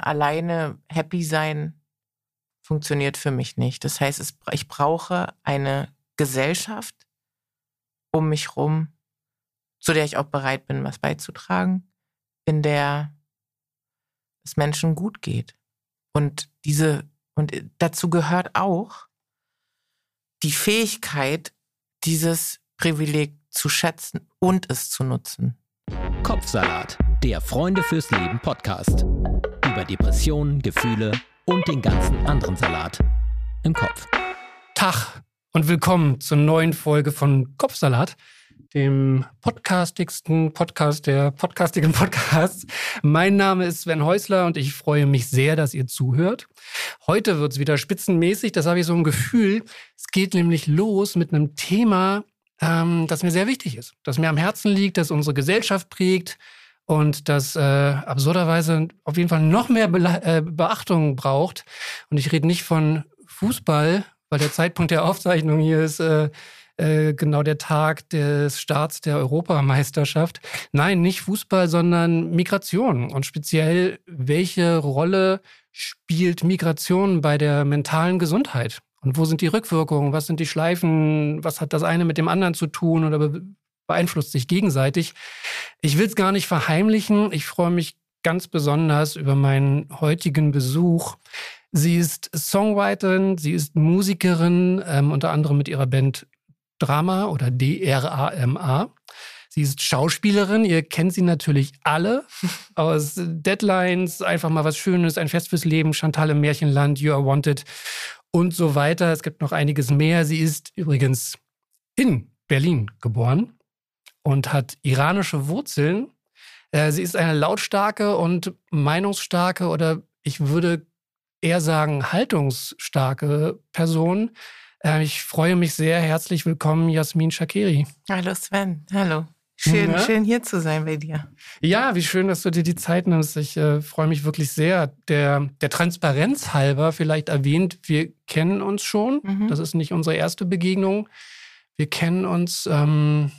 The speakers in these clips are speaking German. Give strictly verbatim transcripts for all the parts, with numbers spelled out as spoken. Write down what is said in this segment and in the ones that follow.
alleine happy sein funktioniert für mich nicht. Das heißt, es, ich brauche eine Gesellschaft um mich rum, zu der ich auch bereit bin, was beizutragen, in der es Menschen gut geht. Und diese, und dazu gehört auch die Fähigkeit, dieses Privileg zu schätzen und es zu nutzen. Kopfsalat, der Freunde fürs Leben Podcast. Über Depressionen, Gefühle und den ganzen anderen Salat im Kopf. Tag und willkommen zur neuen Folge von Kopfsalat, dem podcastigsten Podcast der podcastigen Podcasts. Mein Name ist Sven Häusler und ich freue mich sehr, dass ihr zuhört. Heute wird es wieder spitzenmäßig, das habe ich so ein Gefühl. Es geht nämlich los mit einem Thema, ähm, das mir sehr wichtig ist, das mir am Herzen liegt, das unsere Gesellschaft prägt und das äh, absurderweise auf jeden Fall noch mehr Be- äh, Beachtung braucht. Und ich rede nicht von Fußball, weil der Zeitpunkt der Aufzeichnung hier ist äh, äh, genau der Tag des Starts der Europameisterschaft. Nein, nicht Fußball, sondern Migration. Und speziell, welche Rolle spielt Migration bei der mentalen Gesundheit? Und wo sind die Rückwirkungen? Was sind die Schleifen? Was hat das eine mit dem anderen zu tun oder be- beeinflusst sich gegenseitig? Ich will es gar nicht verheimlichen. Ich freue mich ganz besonders über meinen heutigen Besuch. Sie ist Songwriterin, sie ist Musikerin, ähm, unter anderem mit ihrer Band Drama oder D R A M A. Sie ist Schauspielerin, ihr kennt sie natürlich alle aus Deadlines, einfach mal was Schönes, ein Fest fürs Leben, Chantal im Märchenland, You Are Wanted und so weiter. Es gibt noch einiges mehr. Sie ist übrigens in Berlin geboren und hat iranische Wurzeln. Äh, sie ist eine lautstarke und meinungsstarke oder ich würde eher sagen haltungsstarke Person. Äh, ich freue mich sehr. Herzlich willkommen, Jasmin Shakeri. Hallo Sven, hallo. Schön, Ja. schön hier zu sein bei dir. Ja, wie schön, dass du dir die Zeit nimmst. Ich äh, freue mich wirklich sehr. Der, der Transparenz halber vielleicht erwähnt, wir kennen uns schon. Mhm. Das ist nicht unsere erste Begegnung. Wir kennen uns... Ähm,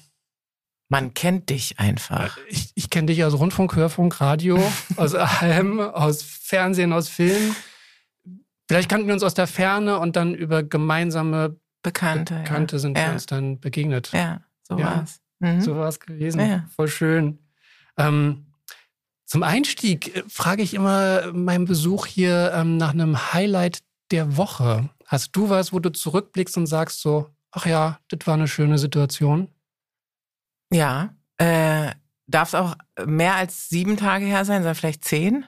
Man kennt dich einfach. Ich, ich kenne dich aus Rundfunk, Hörfunk, Radio, aus allem, aus Fernsehen, aus Film. Vielleicht kannten wir uns aus der Ferne und dann über gemeinsame Bekannte. Bekannte ja. sind ja. wir uns dann begegnet. Ja, so Ja. war's. Mhm. So war es gewesen. Ja. Voll schön. Ähm, zum Einstieg äh, frage ich immer meinen Besuch hier ähm, nach einem Highlight der Woche. Hast du was, wo du zurückblickst und sagst so, ach ja, das war eine schöne Situation? Ja, äh, darf es auch mehr als sieben Tage her sein, sondern vielleicht zehn?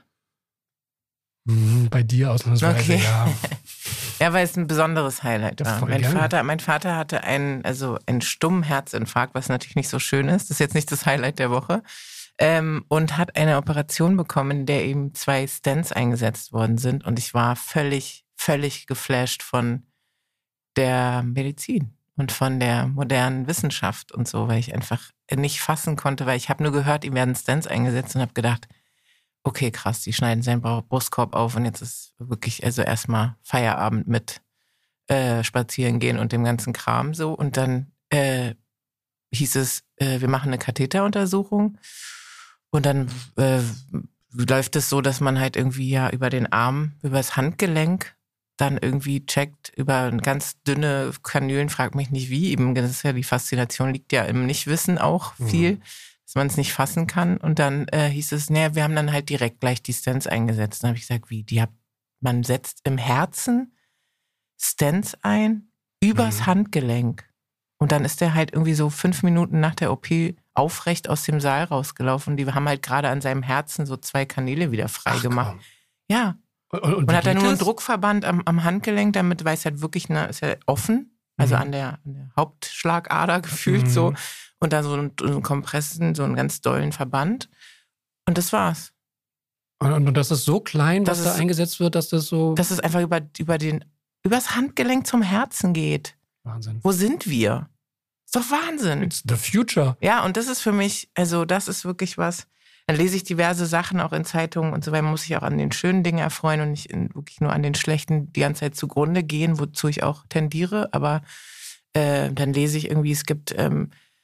Mhm, bei dir ausnahmsweise, Okay. ja. Ja, weil es ein besonderes Highlight Ja, war. voll Mein gerne. Vater, mein Vater hatte einen, also einen stummen Herzinfarkt, was natürlich nicht so schön ist. Das ist jetzt nicht das Highlight der Woche. Ähm, und hat eine Operation bekommen, in der ihm zwei Stents eingesetzt worden sind. Und ich war völlig, völlig geflasht von der Medizin und von der modernen Wissenschaft und so, weil ich einfach nicht fassen konnte, weil ich habe nur gehört, ihm werden Stents eingesetzt und habe gedacht, okay, krass, die schneiden seinen Brustkorb auf und jetzt ist wirklich also erstmal Feierabend mit äh, spazieren gehen und dem ganzen Kram so. Und dann äh, hieß es, äh, wir machen eine Katheteruntersuchung und dann äh, läuft es so, dass man halt irgendwie ja über den Arm, über das Handgelenk dann irgendwie checkt, über ganz dünne Kanülen, frag mich nicht wie, eben, das ist ja die Faszination, liegt ja im Nichtwissen auch viel. Mhm. Dass man es nicht fassen kann. Und dann äh, hieß es, naja, wir haben dann halt direkt gleich die Stents eingesetzt. Dann habe ich gesagt, wie? Die hab, man setzt im Herzen Stents ein, übers mhm. Handgelenk. Und dann ist der halt irgendwie so fünf Minuten nach der O P aufrecht aus dem Saal rausgelaufen. Die haben halt gerade an seinem Herzen so zwei Kanäle wieder frei gemacht. Ja. Und, und, und hat dann nur einen Druckverband am, am Handgelenk, damit, weil es halt wirklich, na, ist ja offen, also mhm. an, der, an der Hauptschlagader gefühlt mhm. so. Und dann so einen, so einen Kompressen, so einen ganz dollen Verband. Und das war's. Und, und das ist so klein, was das da ist, eingesetzt wird, dass das so... Dass es einfach über, über den, übers Handgelenk zum Herzen geht. Wahnsinn. Wo sind wir? Ist doch Wahnsinn. It's the future. Ja, und das ist für mich, also das ist wirklich was. Dann lese ich diverse Sachen auch in Zeitungen und so weiter. Man muss sich auch an den schönen Dingen erfreuen und nicht in, wirklich nur an den schlechten die ganze Zeit zugrunde gehen, wozu ich auch tendiere. Aber äh, dann lese ich irgendwie, es gibt... Ähm,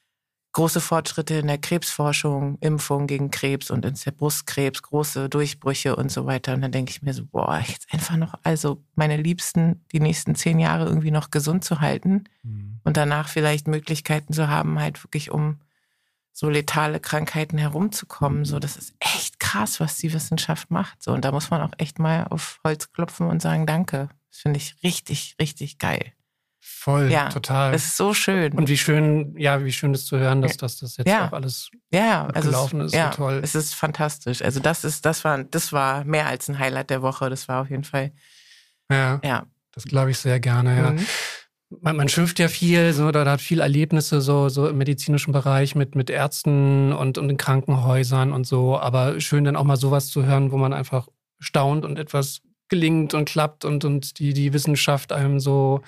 große Fortschritte in der Krebsforschung, Impfung gegen Krebs und in der Brustkrebs, große Durchbrüche und so weiter. Und dann denke ich mir so, boah, jetzt einfach noch, also meine Liebsten die nächsten zehn Jahre irgendwie noch gesund zu halten mhm. und danach vielleicht Möglichkeiten zu haben, halt wirklich um so letale Krankheiten herumzukommen. So, das ist echt krass, was die Wissenschaft macht. So, und da muss man auch echt mal auf Holz klopfen und sagen, danke. Das finde ich richtig, richtig geil. Voll, ja, total. Das ist so schön. Und wie schön, ja, wie schön ist zu hören, dass, dass das jetzt ja. auch alles ja, also gelaufen ist. Ja, so toll. Es ist fantastisch. Also das ist, das war, das war mehr als ein Highlight der Woche. Das war auf jeden Fall. Ja, ja. Das glaube ich sehr gerne, ja. Mhm. Man, man schimpft ja viel, so, da, da hat viel Erlebnisse so, so im medizinischen Bereich mit, mit Ärzten und, und in Krankenhäusern und so. Aber schön dann auch mal sowas zu hören, wo man einfach staunt und etwas gelingt und klappt und, und die, die Wissenschaft einem so.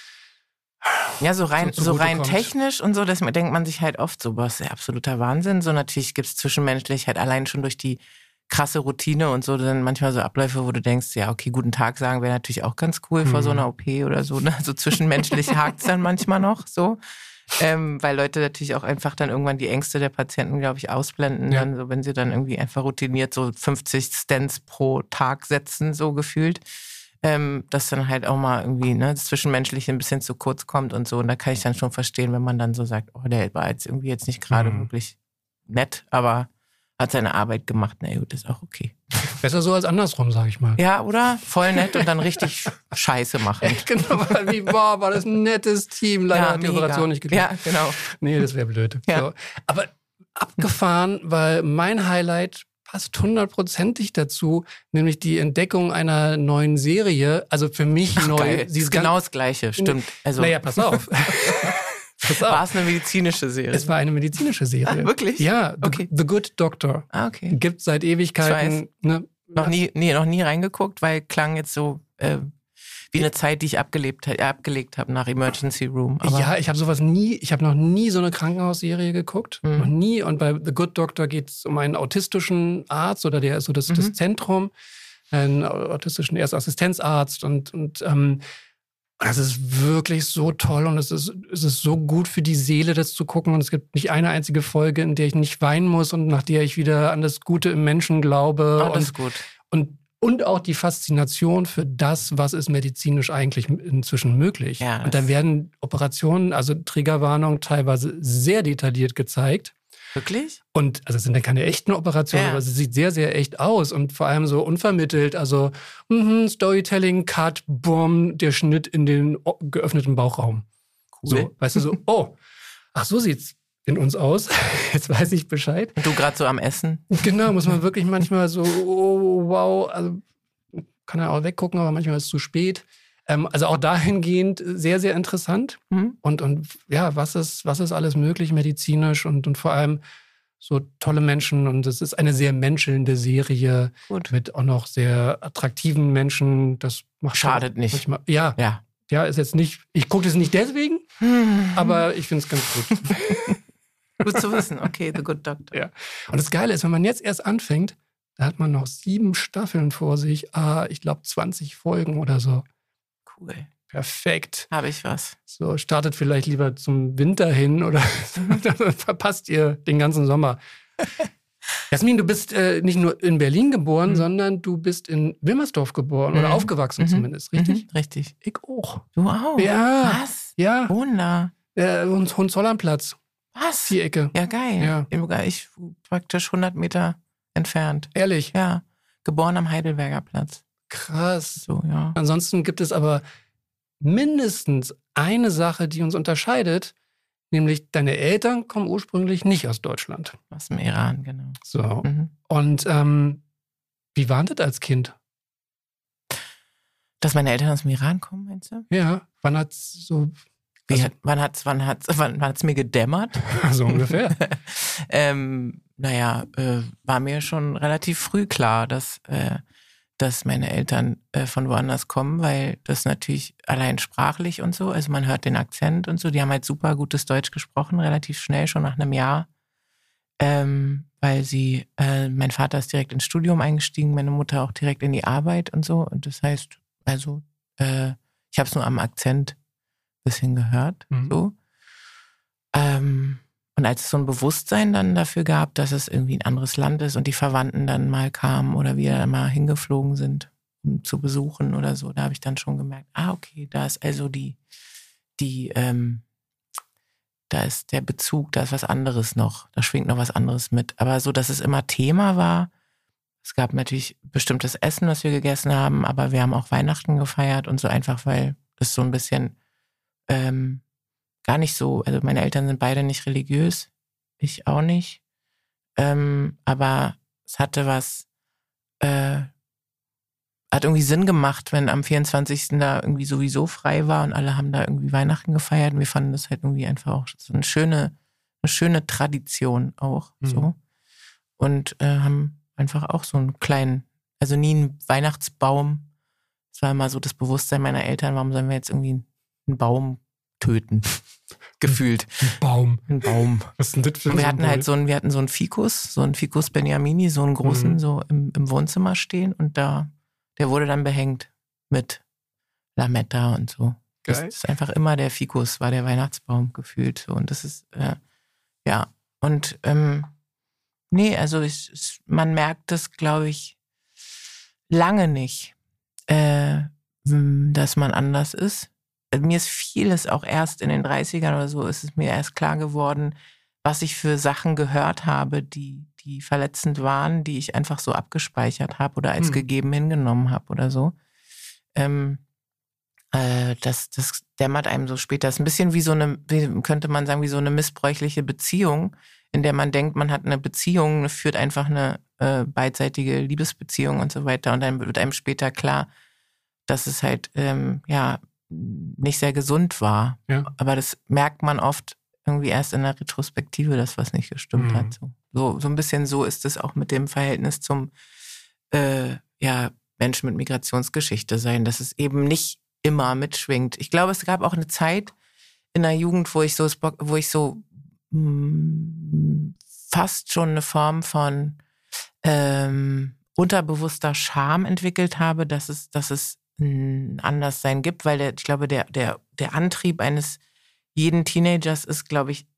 Ja, so rein, so, so rein kommt. technisch und so, das denkt man sich halt oft so, was ist ja absoluter Wahnsinn. So natürlich gibt's zwischenmenschlich halt allein schon durch die krasse Routine und so, dann manchmal so Abläufe, wo du denkst, ja, okay, guten Tag sagen wäre natürlich auch ganz cool mhm. vor so einer O P oder so. Ne? So zwischenmenschlich hakt's dann manchmal noch so. Ähm, weil Leute natürlich auch einfach dann irgendwann die Ängste der Patienten, glaube ich, ausblenden, ja. dann, so, wenn sie dann irgendwie einfach routiniert so fünfzig Stents pro Tag setzen, so gefühlt. Ähm, dass dann halt auch mal irgendwie ne, das Zwischenmenschliche ein bisschen zu kurz kommt und so. Und da kann ich dann schon verstehen, wenn man dann so sagt, oh, der war jetzt irgendwie jetzt nicht gerade mhm. wirklich nett, aber hat seine Arbeit gemacht. Na gut, ist auch okay. Besser so als andersrum, sag ich mal. Ja, oder? Voll nett und dann richtig Scheiße machen. Genau, wie boah, war das ein nettes Team. Leider ja, hat die mega. Operation nicht geklappt. Ja, genau. Nee, das wäre blöd. Ja. So. Aber abgefahren, weil mein Highlight passt hundertprozentig dazu, nämlich die Entdeckung einer neuen Serie. Also für mich Ach, neu. Geil. Sie ist genau das Gleiche, stimmt. Also. Naja, pass auf. pass auf. War es eine medizinische Serie? Es war eine medizinische Serie. Ah, wirklich? Ja, The, okay. The Good Doctor. Ah, okay. Gibt seit Ewigkeiten. Ne? Noch nie, nee, noch nie reingeguckt, weil klang jetzt so äh, wie eine Zeit, die ich abgelebt, äh, abgelegt habe nach Emergency Room. Aber ja, ich habe sowas nie, ich habe noch nie so eine Krankenhausserie geguckt. Mhm. Noch nie. Und bei The Good Doctor geht es um einen autistischen Arzt oder der ist so das, mhm. das Zentrum, einen autistischen Erstassistenzarzt. Und, und ähm, das ist wirklich so toll und es ist, es ist so gut für die Seele, das zu gucken. Und es gibt nicht eine einzige Folge, in der ich nicht weinen muss und nach der ich wieder an das Gute im Menschen glaube. Oh, das ist gut. Und Und auch die Faszination für das, was ist medizinisch eigentlich inzwischen möglich. Ja, und da werden Operationen, also Triggerwarnung, teilweise sehr detailliert gezeigt. Wirklich? Und also es sind dann keine echten Operationen, ja. aber es sieht sehr, sehr echt aus und vor allem so unvermittelt. Also mm, Storytelling, Cut, Boom, der Schnitt in den geöffneten Bauchraum. Cool. So, weißt du, so, oh, ach so sieht's in uns aus. Jetzt weiß ich Bescheid. Und du gerade so am Essen? Genau, muss man wirklich manchmal so, oh, wow, also kann er auch weggucken, aber manchmal ist es zu spät. Ähm, also auch dahingehend sehr, sehr interessant. Mhm. Und, und ja, was ist, was ist alles möglich medizinisch und, und vor allem so tolle Menschen. Und es ist eine sehr menschelnde Serie Gut. mit auch noch sehr attraktiven Menschen. Das macht Schadet nicht. Manchmal, ja, ja. Ja, ist jetzt nicht, ich gucke das nicht deswegen, hm. aber ich finde es ganz gut. Gut zu wissen, okay, The Good Doctor. Ja. Und das Geile ist, wenn man jetzt erst anfängt, da hat man noch sieben Staffeln vor sich, ah, ich glaube zwanzig Folgen oder so. Cool. Perfekt. Habe ich was. So, startet vielleicht lieber zum Winter hin oder dann verpasst ihr den ganzen Sommer. Jasmin, du bist äh, nicht nur in Berlin geboren, mhm. sondern du bist in Wilmersdorf geboren mhm. oder aufgewachsen mhm. zumindest, richtig? Mhm. Richtig. Ich auch. Du auch? Ja. Was? Ja. Wunder. Äh, Hohenzollernplatz. Was? Vierecke. Ja, geil. Ja. Ich praktisch hundert Meter entfernt. Ehrlich? Ja. Geboren am Heidelberger Platz. Krass. So, ja. Ansonsten gibt es aber mindestens eine Sache, die uns unterscheidet, nämlich deine Eltern kommen ursprünglich nicht aus Deutschland. Aus dem Iran, genau. So. Mhm. Und ähm, wie war das als Kind? Dass meine Eltern aus dem Iran kommen, meinst du? Ja. Wann hat's so... Wie also, hat, wann hat's, wann hat's, wann, wann hat's mir gedämmert? So ungefähr. ähm, naja, äh, war mir schon relativ früh klar, dass, äh, dass meine Eltern äh, von woanders kommen, weil das natürlich allein sprachlich und so, also man hört den Akzent und so, die haben halt super gutes Deutsch gesprochen, relativ schnell, schon nach einem Jahr, ähm, weil sie, äh, mein Vater ist direkt ins Studium eingestiegen, meine Mutter auch direkt in die Arbeit und so und das heißt, also äh, ich habe es nur am Akzent bisschen gehört, mhm. so. Ähm, Und als es so ein Bewusstsein dann dafür gab, dass es irgendwie ein anderes Land ist und die Verwandten dann mal kamen oder wir mal hingeflogen sind, um zu besuchen oder so, da habe ich dann schon gemerkt, ah, okay, da ist also die, die, ähm, da ist der Bezug, da ist was anderes noch, da schwingt noch was anderes mit. Aber so, dass es immer Thema war, es gab natürlich bestimmtes Essen, was wir gegessen haben, aber wir haben auch Weihnachten gefeiert und so einfach, weil das so ein bisschen ähm, gar nicht so, also meine Eltern sind beide nicht religiös, ich auch nicht, ähm, aber es hatte was, äh, hat irgendwie Sinn gemacht, wenn am vierundzwanzigsten da irgendwie sowieso frei war und alle haben da irgendwie Weihnachten gefeiert und wir fanden das halt irgendwie einfach auch so eine schöne, eine schöne Tradition auch, mhm. so. Und äh, haben einfach auch so einen kleinen, also nie einen Weihnachtsbaum. Das war immer so das Bewusstsein meiner Eltern, warum sollen wir jetzt irgendwie einen Baum töten? Gefühlt. Ein Baum. Ein Baum. Was ist denn das für ein Und wir hatten Symbol? halt so einen, wir hatten so einen Ficus, so einen Ficus Beniamini, so einen großen, mhm. so im, im Wohnzimmer stehen und da, der wurde dann behängt mit Lametta und so. Geil. Das ist einfach immer der Ficus, war der Weihnachtsbaum gefühlt. So. Und das ist, äh, ja. Und ähm, nee, also ich, ich, man merkt das, glaube ich, lange nicht, äh, dass man anders ist. Mir ist vieles auch erst in den dreißigern oder so, ist es mir erst klar geworden, was ich für Sachen gehört habe, die, die verletzend waren, die ich einfach so abgespeichert habe oder als hm. gegeben hingenommen habe oder so. Ähm, äh, das, das dämmert einem so später. Das ist ein bisschen wie so eine, wie, könnte man sagen, wie so eine missbräuchliche Beziehung, in der man denkt, man hat eine Beziehung, führt einfach eine äh, beidseitige Liebesbeziehung und so weiter. Und dann wird einem später klar, dass es halt, ähm, ja, nicht sehr gesund war. Ja. Aber das merkt man oft irgendwie erst in der Retrospektive, dass was nicht gestimmt mhm. hat. So. So, so ein bisschen so ist es auch mit dem Verhältnis zum äh, ja, Menschen mit Migrationsgeschichte sein, dass es eben nicht immer mitschwingt. Ich glaube, es gab auch eine Zeit in der Jugend, wo ich so, wo ich so mh, fast schon eine Form von ähm, unterbewusster Scham entwickelt habe, dass es, dass es ein Anderssein gibt, weil der, ich glaube, der, der, der Antrieb eines jeden Teenagers ist, glaube ich,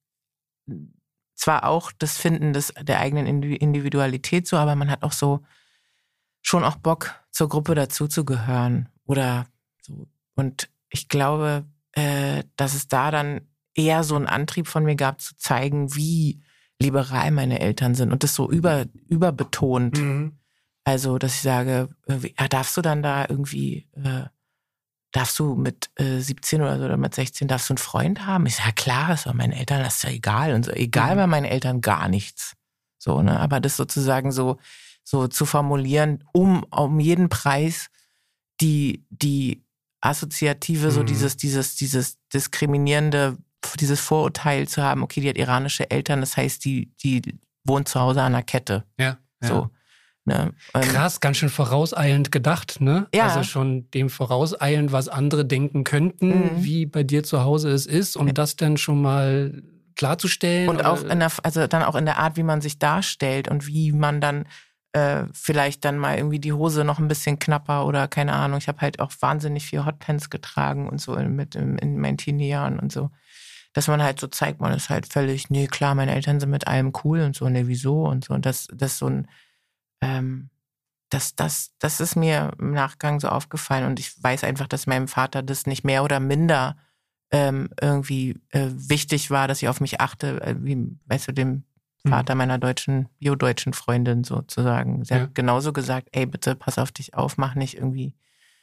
zwar auch das Finden des, der eigenen Individualität so, aber man hat auch so schon auch Bock, zur Gruppe dazuzugehören oder so. Und ich glaube, äh, dass es da dann eher so einen Antrieb von mir gab, zu zeigen, wie liberal meine Eltern sind und das so über, überbetont. Mhm. Also, dass ich sage, ja, darfst du dann da irgendwie, äh, darfst du mit äh, siebzehn oder so oder mit sechzehn, darfst du einen Freund haben? Ich sage, ja klar, das war meinen Eltern, das ist ja egal. Und so, egal mhm. war meinen Eltern gar nichts. So, ne? Aber das sozusagen so, so zu formulieren, um, um jeden Preis die, die Assoziative, mhm. so dieses, dieses, dieses diskriminierende, dieses Vorurteil zu haben, okay, die hat iranische Eltern, das heißt, die, die wohnt zu Hause an der Kette. Ja. ja. So. Ne? Ähm, Krass, ganz schön vorauseilend gedacht, ne? Ja. Also schon dem vorauseilend, was andere denken könnten, mhm. wie bei dir zu Hause es ist, um ja. das dann schon mal klarzustellen. Und auch in der, also dann auch in der Art, wie man sich darstellt und wie man dann äh, vielleicht dann mal irgendwie die Hose noch ein bisschen knapper oder keine Ahnung. Ich habe halt auch wahnsinnig viel Hotpants getragen und so mit in, in meinen Teenie-Jahren und so. Dass man halt so zeigt, man ist halt völlig, nee, klar, meine Eltern sind mit allem cool und so, nee, wieso und so. Und das, das so ein Ähm, das, das, das ist mir im Nachgang so aufgefallen und ich weiß einfach, dass meinem Vater das nicht mehr oder minder ähm, irgendwie äh, wichtig war, dass ich auf mich achte, äh, wie, weißt du, dem Vater mhm. meiner deutschen, bio-deutschen Freundin sozusagen. Sie ja. hat genauso gesagt, ey, bitte pass auf dich auf, mach nicht irgendwie,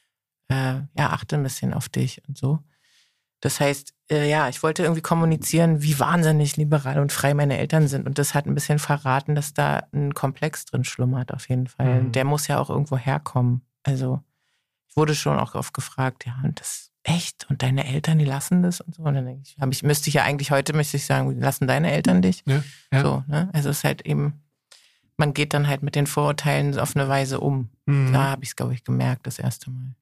äh, ja, achte ein bisschen auf dich und so. Das heißt, äh, ja, ich wollte irgendwie kommunizieren, wie wahnsinnig liberal und frei meine Eltern sind. Und das hat ein bisschen verraten, dass da ein Komplex drin schlummert auf jeden Fall. Mhm. Der muss ja auch irgendwo herkommen. Also ich wurde schon auch oft gefragt, ja, und das echt? Und deine Eltern, die lassen das und so? Und dann denke ich, hab ich, müsste ich ja eigentlich heute, müsste ich sagen, lassen deine Eltern dich? Ja, ja. So, ne? Also es ist halt eben, man geht dann halt mit den Vorurteilen auf eine Weise um. Mhm. Da habe ich es, glaube ich, gemerkt, das erste Mal.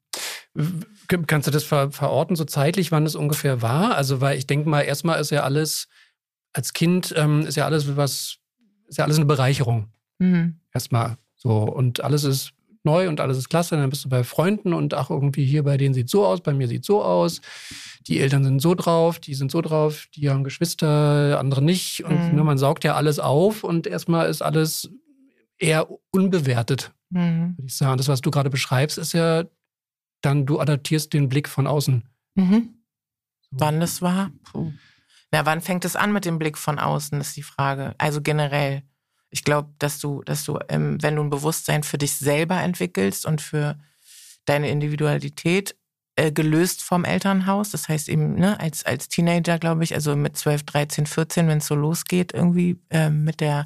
Kannst du das ver- verorten, so zeitlich, wann es ungefähr war? Also, weil ich denke mal, erstmal ist ja alles, als Kind ähm, ist ja alles was, ist ja alles eine Bereicherung. Mhm. Erstmal so. Und alles ist neu und alles ist klasse. Dann bist du bei Freunden und ach, irgendwie hier bei denen sieht so aus, bei mir sieht so aus. Die Eltern sind so drauf, die sind so drauf, die haben Geschwister, andere nicht. Und mhm. ne, man saugt ja alles auf und erstmal ist alles eher unbewertet, mhm. würde ich sagen. Das, was du gerade beschreibst, ist ja dann, du adaptierst den Blick von außen. Mhm. So. Wann das war? Puh. Na, wann fängt es an mit dem Blick von außen, ist die Frage. Also generell. Ich glaube, dass du, dass du, ähm, wenn du ein Bewusstsein für dich selber entwickelst und für deine Individualität, äh, gelöst vom Elternhaus, das heißt eben, ne, als, als Teenager, glaube ich, also mit zwölf, dreizehn, vierzehn, wenn es so losgeht, irgendwie ähm, mit der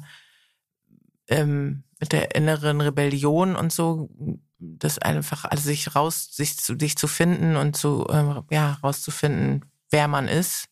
ähm, mit der inneren Rebellion und so, das einfach, also sich raus, sich zu, sich zu finden und zu, äh, ja, rauszufinden, wer man ist.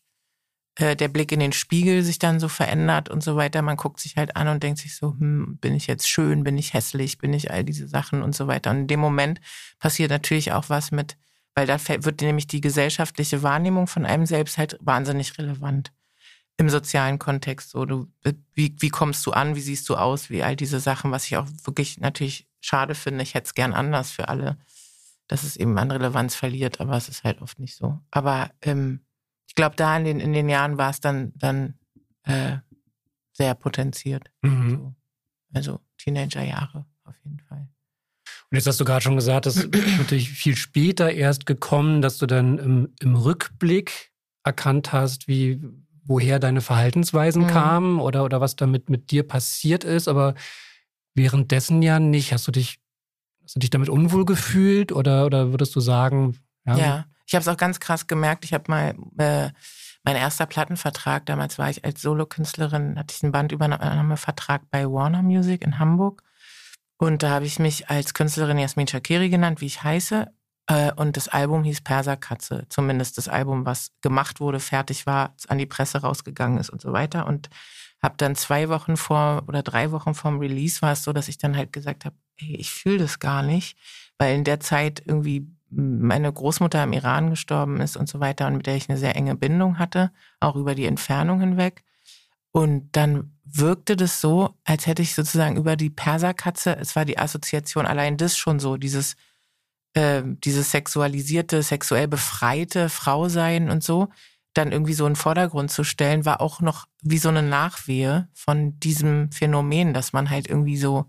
Der Blick in den Spiegel sich dann so verändert und so weiter. Man guckt sich halt an und denkt sich so, hm, bin ich jetzt schön, bin ich hässlich, bin ich all diese Sachen und so weiter. Und in dem Moment passiert natürlich auch was mit, weil da wird nämlich die gesellschaftliche Wahrnehmung von einem selbst halt wahnsinnig relevant im sozialen Kontext. So, du, wie, wie kommst du an, wie siehst du aus, wie all diese Sachen, was ich auch wirklich natürlich schade finde. Ich hätte es gern anders für alle, dass es eben an Relevanz verliert, aber es ist halt oft nicht so. Aber ähm, ich glaube, da in den, in den Jahren war es dann, dann äh, sehr potenziert. Mhm. So. Also Teenagerjahre auf jeden Fall. Und jetzt hast du gerade schon gesagt, das ist natürlich viel später erst gekommen, dass du dann im, im Rückblick erkannt hast, wie, woher deine Verhaltensweisen mhm. kamen oder, oder was damit mit dir passiert ist. Aber währenddessen ja nicht. Hast du dich, hast du dich damit unwohl gefühlt oder, oder würdest du sagen, ja, ja. Ich habe es auch ganz krass gemerkt. Ich habe mal äh, mein erster Plattenvertrag, damals war ich als Solokünstlerin, hatte ich einen Bandübernahmevertrag bei Warner Music in Hamburg. Und da habe ich mich als Künstlerin Jasmin Shakiri genannt, wie ich heiße. Äh, und das Album hieß Perserkatze. Zumindest das Album, was gemacht wurde, fertig war, an die Presse rausgegangen ist und so weiter. Und habe dann zwei Wochen vor oder drei Wochen vorm Release war es so, dass ich dann halt gesagt habe, hey, ich fühle das gar nicht. Weil in der Zeit irgendwie meine Großmutter im Iran gestorben ist und so weiter und mit der ich eine sehr enge Bindung hatte, auch über die Entfernung hinweg. Und dann wirkte das so, als hätte ich sozusagen über die Perserkatze, es war die Assoziation, allein das schon so, dieses, äh, dieses sexualisierte, sexuell befreite Frausein und so, dann irgendwie so in den Vordergrund zu stellen, war auch noch wie so eine Nachwehe von diesem Phänomen, dass man halt irgendwie so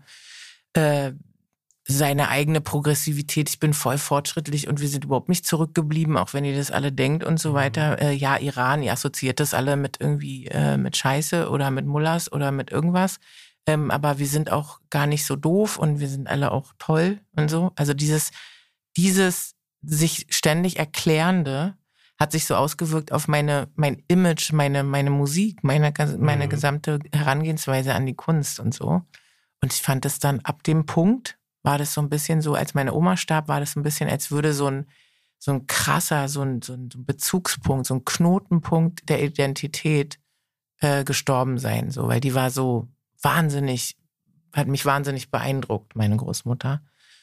äh, seine eigene Progressivität, ich bin voll fortschrittlich und wir sind überhaupt nicht zurückgeblieben, auch wenn ihr das alle denkt und so weiter. Äh, ja, Iran, ihr assoziiert das alle mit irgendwie äh, mit Scheiße oder mit Mullahs oder mit irgendwas. Ähm, aber wir sind auch gar nicht so doof und wir sind alle auch toll und so. Also dieses, dieses sich ständig Erklärende hat sich so ausgewirkt auf meine, mein Image, meine, meine Musik, meine, meine mhm. gesamte Herangehensweise an die Kunst und so. Und ich fand es dann ab dem Punkt, war das so ein bisschen so, als meine Oma starb, war das so ein bisschen, als würde so ein, so ein krasser, so ein, so ein Bezugspunkt, so ein Knotenpunkt der Identität äh, gestorben sein, so, weil die war so wahnsinnig, hat mich wahnsinnig beeindruckt, meine Großmutter,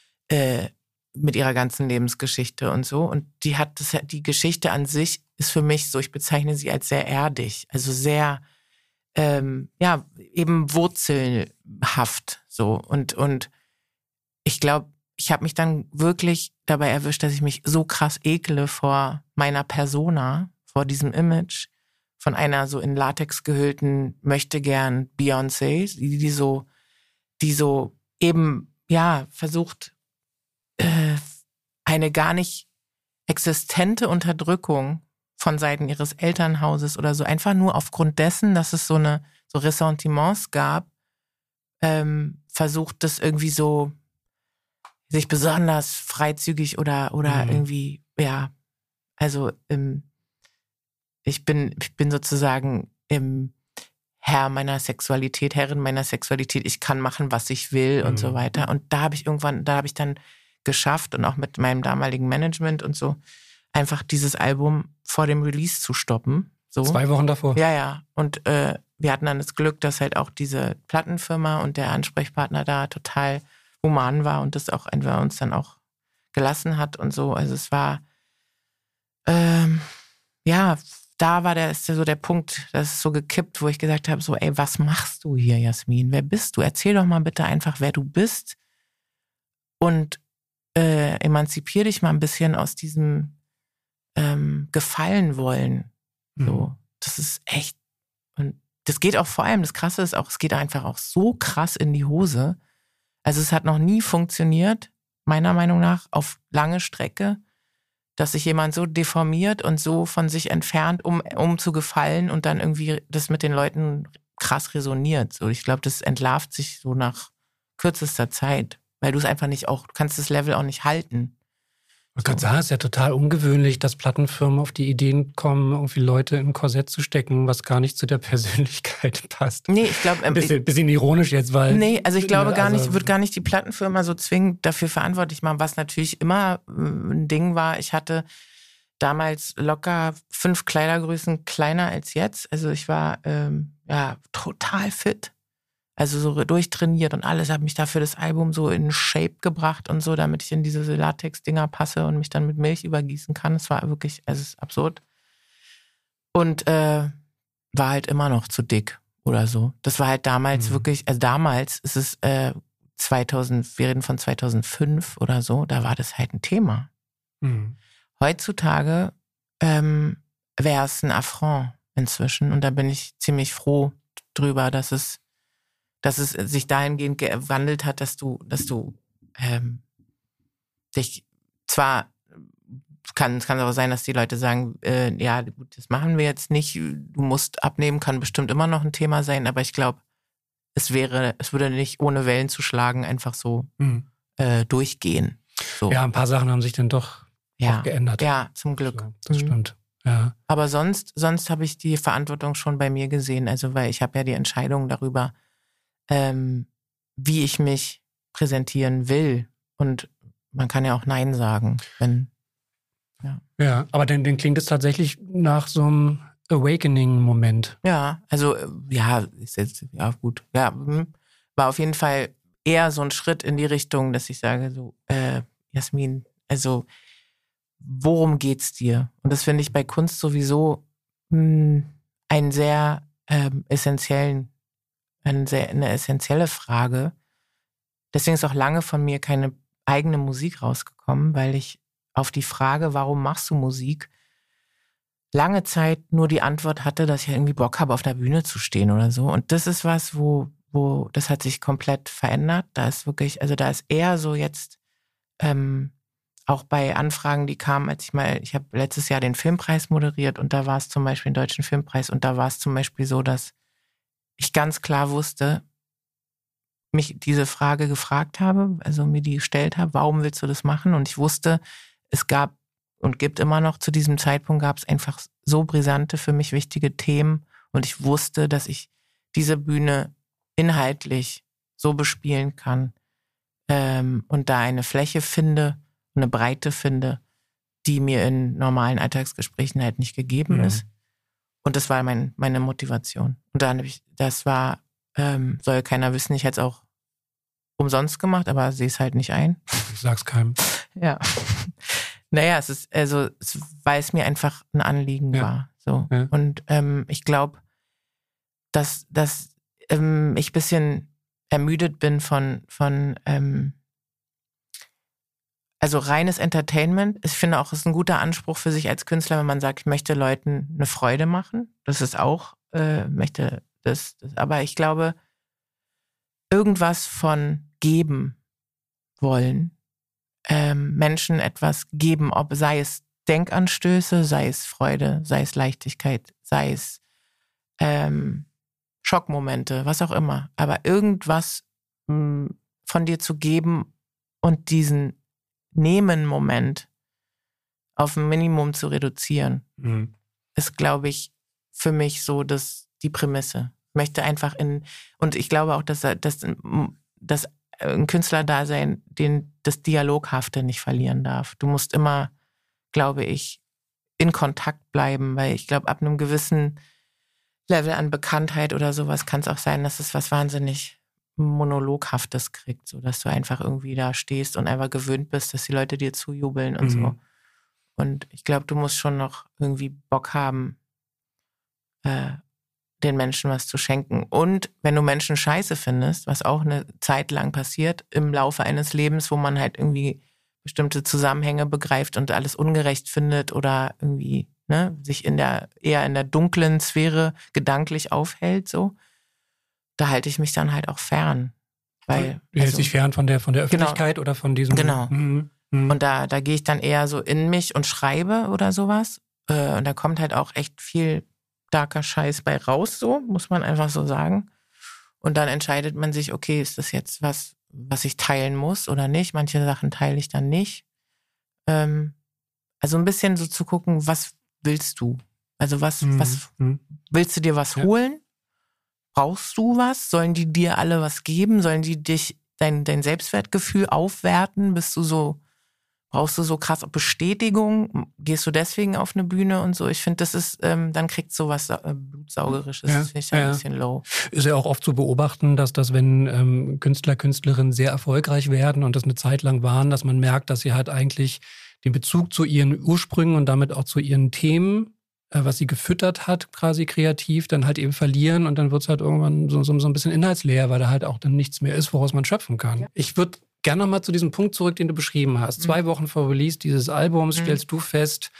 äh, mit ihrer ganzen Lebensgeschichte und so. Und die hat das, die Geschichte an sich ist für mich so, ich bezeichne sie als sehr erdig, also sehr, ähm, ja, eben wurzelhaft, so und, und ich glaube, ich habe mich dann wirklich dabei erwischt, dass ich mich so krass ekle vor meiner Persona, vor diesem Image von einer so in Latex gehüllten, möchte gern Beyoncé, die, die so, die so eben, ja, versucht, äh, eine gar nicht existente Unterdrückung von Seiten ihres Elternhauses oder so, einfach nur aufgrund dessen, dass es so eine, so Ressentiments gab, ähm, versucht das irgendwie so, sich besonders freizügig oder oder mhm. irgendwie, ja, also ähm, ich bin ich bin sozusagen im Herr meiner Sexualität, Herrin meiner Sexualität, ich kann machen, was ich will mhm. und so weiter. Und da habe ich irgendwann, da habe ich dann geschafft und auch mit meinem damaligen Management und so, einfach dieses Album vor dem Release zu stoppen. So. Zwei Wochen davor? Ja, ja. Und äh, wir hatten dann das Glück, dass halt auch diese Plattenfirma und der Ansprechpartner da total human war und das auch einfach uns dann auch gelassen hat und so. Also es war, ähm, ja, da war der, ist so der Punkt, das ist so gekippt, wo ich gesagt habe, so, ey, was machst du hier, Jasmin? Wer bist du? Erzähl doch mal bitte einfach, wer du bist und äh, emanzipier dich mal ein bisschen aus diesem ähm, Gefallen wollen. So, mhm. Das ist echt, und das geht auch vor allem, das Krasse ist auch, es geht einfach auch so krass in die Hose. Also es hat noch nie funktioniert, meiner Meinung nach, auf lange Strecke, dass sich jemand so deformiert und so von sich entfernt, um, um zu gefallen und dann irgendwie das mit den Leuten krass resoniert. So, ich glaube, das entlarvt sich so nach kürzester Zeit, weil du es einfach nicht auch, du kannst das Level auch nicht halten. Man kann sagen, es ist ja total ungewöhnlich, dass Plattenfirmen auf die Ideen kommen, irgendwie Leute in ein Korsett zu stecken, was gar nicht zu der Persönlichkeit passt. Nee, ich glaube... Ähm, bisschen, bisschen ironisch jetzt, weil... Nee, also ich glaube also, gar nicht, ich würde gar nicht die Plattenfirma so zwingend dafür verantwortlich machen, was natürlich immer ein Ding war. Ich hatte damals locker fünf Kleidergrößen kleiner als jetzt. Also ich war ähm, ja total fit. Also so durchtrainiert und alles, habe mich dafür das Album so in Shape gebracht und so, damit ich in diese Latex-Dinger passe und mich dann mit Milch übergießen kann. Es war wirklich, also es ist absurd. Und äh, war halt immer noch zu dick oder so. Das war halt damals mhm. wirklich, also damals ist es äh, zweitausend, wir reden von zweitausendfünf oder so, da war das halt ein Thema. Mhm. Heutzutage ähm, wäre es ein Affront inzwischen und da bin ich ziemlich froh drüber, dass es dass es sich dahingehend gewandelt hat, dass du, dass du ähm, dich zwar, kann es kann aber sein, dass die Leute sagen, äh, ja, gut, das machen wir jetzt nicht, du musst abnehmen, kann bestimmt immer noch ein Thema sein, aber ich glaube, es wäre, es würde nicht ohne Wellen zu schlagen einfach so mhm. äh, durchgehen. So. Ja, ein paar Sachen haben sich dann doch ja. auch geändert. Ja, zum Glück. So, das mhm. stimmt. Ja. Aber sonst, sonst habe ich die Verantwortung schon bei mir gesehen, also weil ich habe ja die Entscheidung darüber, Ähm, wie ich mich präsentieren will. Und man kann ja auch Nein sagen, wenn, ja. Ja, aber dann, dann klingt es tatsächlich nach so einem Awakening-Moment. Ja, also, ja, ist jetzt, ja, gut. Ja, war auf jeden Fall eher so ein Schritt in die Richtung, dass ich sage, so, äh, Jasmin, also, worum geht's dir? Und das finde ich bei Kunst sowieso mh, einen sehr ähm, essentiellen Eine, sehr, eine essentielle Frage. Deswegen ist auch lange von mir keine eigene Musik rausgekommen, weil ich auf die Frage, warum machst du Musik, lange Zeit nur die Antwort hatte, dass ich irgendwie Bock habe, auf der Bühne zu stehen oder so. Und das ist was, wo, wo das hat sich komplett verändert. Da ist wirklich, also da ist eher so jetzt ähm, auch bei Anfragen, die kamen, als ich mal, ich habe letztes Jahr den Filmpreis moderiert und da war es zum Beispiel den Deutschen Filmpreis und da war es zum Beispiel so, dass ich ganz klar wusste, mich diese Frage gefragt habe, also mir die gestellt habe, warum willst du das machen? Und ich wusste, es gab und gibt immer noch, zu diesem Zeitpunkt gab es einfach so brisante, für mich wichtige Themen und ich wusste, dass ich diese Bühne inhaltlich so bespielen kann ähm, und da eine Fläche finde, eine Breite finde, die mir in normalen Alltagsgesprächen halt nicht gegeben mhm. ist. Und das war mein, meine Motivation. Und dann habe ich, das war, ähm, soll keiner wissen, ich hätte es auch umsonst gemacht, aber sehe es halt nicht ein. Ich sag's keinem. Ja. Naja, es ist, also, es, weil es mir einfach ein Anliegen ja. war. So. Ja. Und ähm, ich glaube, dass, dass ähm, ich ein bisschen ermüdet bin von, von ähm, also reines Entertainment. Ich finde auch, es ist ein guter Anspruch für sich als Künstler, wenn man sagt, ich möchte Leuten eine Freude machen. Das ist auch, äh, möchte das, das. Aber ich glaube, irgendwas von geben wollen, ähm, Menschen etwas geben, ob sei es Denkanstöße, sei es Freude, sei es Leichtigkeit, sei es ähm, Schockmomente, was auch immer. Aber irgendwas mh, von dir zu geben und diesen Nehmen-Moment auf ein Minimum zu reduzieren, mhm. ist, glaube ich, für mich so das, die Prämisse. Ich möchte einfach in, und ich glaube auch, dass, dass, dass ein Künstlerdasein den, das Dialoghafte nicht verlieren darf. Du musst immer, glaube ich, in Kontakt bleiben, weil ich glaube, ab einem gewissen Level an Bekanntheit oder sowas kann es auch sein, dass es was wahnsinnig Monologhaftes kriegt, so dass du einfach irgendwie da stehst und einfach gewöhnt bist, dass die Leute dir zujubeln und mhm. so. Und ich glaube, du musst schon noch irgendwie Bock haben, äh, den Menschen was zu schenken. Und wenn du Menschen scheiße findest, was auch eine Zeit lang passiert im Laufe eines Lebens, wo man halt irgendwie bestimmte Zusammenhänge begreift und alles ungerecht findet oder irgendwie ne, sich in der eher in der dunklen Sphäre gedanklich aufhält, so, da halte ich mich dann halt auch fern. Weil, du hältst also, dich fern von der, von der Öffentlichkeit genau, oder von diesem... Genau. Mhm. Mhm. Und da, da gehe ich dann eher so in mich und schreibe oder sowas. Äh, und da kommt halt auch echt viel darker Scheiß bei raus, so, muss man einfach so sagen. Und dann entscheidet man sich, okay, ist das jetzt was, was ich teilen muss oder nicht? Manche Sachen teile ich dann nicht. Ähm, also ein bisschen so zu gucken, was willst du? Also was, Mhm. was Mhm. willst du dir was Ja. holen? Brauchst du was? Sollen die dir alle was geben? Sollen die dich, dein, dein Selbstwertgefühl aufwerten? Bist du so, brauchst du so krass Bestätigung? Gehst du deswegen auf eine Bühne und so? Ich finde, das ist, ähm, dann kriegt sowas äh, Blutsaugerisches. Ja, Das finde ich ja ja. ein bisschen low. Ist ja auch oft zu beobachten, dass das, wenn ähm, Künstler, Künstlerinnen sehr erfolgreich werden und das eine Zeit lang waren, dass man merkt, dass sie halt eigentlich den Bezug zu ihren Ursprüngen und damit auch zu ihren Themen, äh, was sie gefüttert hat, quasi kreativ, dann halt eben verlieren und dann wird es halt irgendwann so, so, so ein bisschen inhaltsleer, weil da halt auch dann nichts mehr ist, woraus man schöpfen kann. Ja. Ich würde gerne nochmal zu diesem Punkt zurück, den du beschrieben hast. Mhm. Zwei Wochen vor Release dieses Albums mhm. stellst du fest,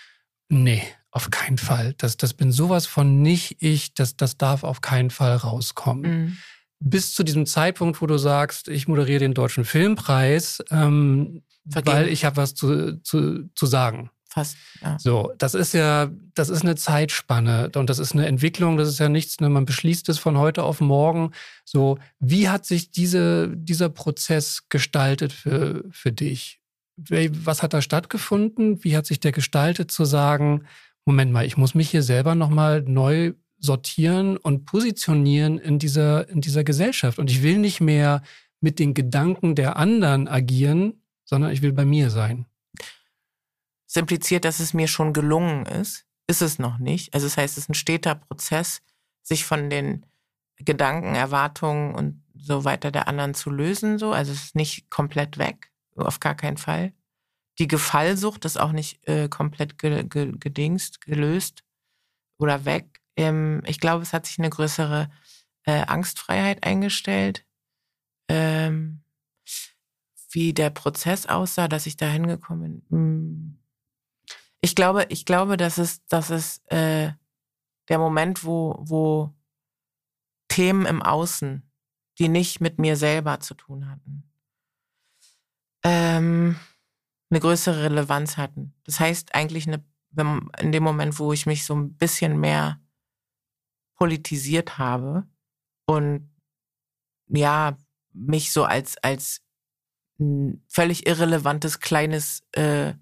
nee, auf keinen Fall. Das, das bin sowas von nicht ich, das, das darf auf keinen Fall rauskommen. Mhm. Bis zu diesem Zeitpunkt, wo du sagst, ich moderiere den Deutschen Filmpreis, ähm, weil ich habe was zu, zu, zu sagen. Fast, ja. So, das ist ja, das ist eine Zeitspanne und das ist eine Entwicklung, das ist ja nichts, ne, man beschließt es von heute auf morgen. So, wie hat sich diese, dieser Prozess gestaltet für, für dich? Was hat da stattgefunden? Wie hat sich der gestaltet, zu sagen, Moment mal, ich muss mich hier selber nochmal neu sortieren und positionieren in dieser, in dieser Gesellschaft. Und ich will nicht mehr mit den Gedanken der anderen agieren, sondern ich will bei mir sein. Es impliziert, dass es mir schon gelungen ist. Ist es noch nicht. Also das heißt, es ist ein steter Prozess, sich von den Gedanken, Erwartungen und so weiter der anderen zu lösen. So. Also es ist nicht komplett weg, auf gar keinen Fall. Die Gefallsucht ist auch nicht äh, komplett ge- ge- gedingst, gelöst oder weg. Ähm, ich glaube, es hat sich eine größere äh, Angstfreiheit eingestellt. Ähm, wie der Prozess aussah, dass ich da hingekommen bin. Ich glaube, ich glaube, dass es, dass es äh, der Moment, wo, wo Themen im Außen, die nicht mit mir selber zu tun hatten, ähm, eine größere Relevanz hatten. Das heißt eigentlich eine, in dem Moment, wo ich mich so ein bisschen mehr politisiert habe und ja, mich so als, als ein völlig irrelevantes kleines äh,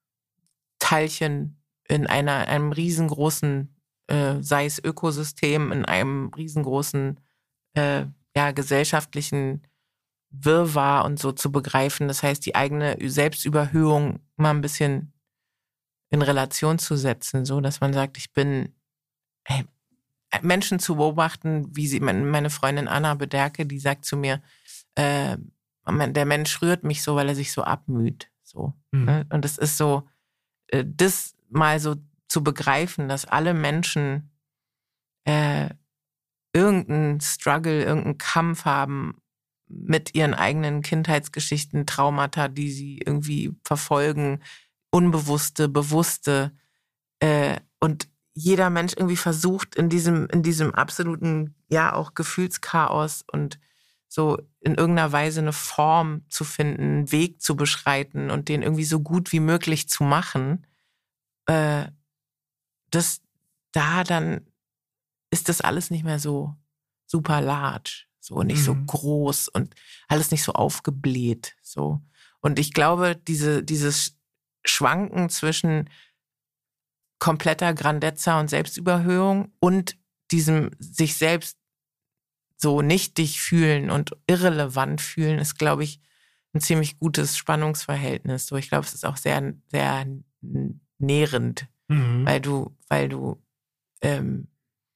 Teilchen in einer, einem riesengroßen, äh, sei es Ökosystem, in einem riesengroßen, äh, ja, gesellschaftlichen Wirrwarr und so zu begreifen. Das heißt, die eigene Selbstüberhöhung mal ein bisschen in Relation zu setzen, so dass man sagt, ich bin, hey, Menschen zu beobachten, wie sie, meine Freundin Anna Bederke, die sagt zu mir, äh, der Mensch rührt mich so, weil er sich so abmüht, so. Mhm. Ne? Und das ist so, das mal so zu begreifen, dass alle Menschen äh, irgendeinen Struggle, irgendeinen Kampf haben mit ihren eigenen Kindheitsgeschichten, Traumata, die sie irgendwie verfolgen, unbewusste, bewusste. Äh, und jeder Mensch irgendwie versucht, in diesem, in diesem absoluten, ja, auch Gefühlschaos und so in irgendeiner Weise eine Form zu finden, einen Weg zu beschreiten und den irgendwie so gut wie möglich zu machen, äh, das, da dann ist das alles nicht mehr so super large, so nicht mhm. so groß und alles nicht so aufgebläht, so. Und ich glaube, diese, dieses Schwanken zwischen kompletter Grandezza und Selbstüberhöhung und diesem sich selbst so nichtig fühlen und irrelevant fühlen, ist, glaube ich, ein ziemlich gutes Spannungsverhältnis. So, ich glaube, es ist auch sehr, sehr nährend, mhm. weil du, weil du, ähm,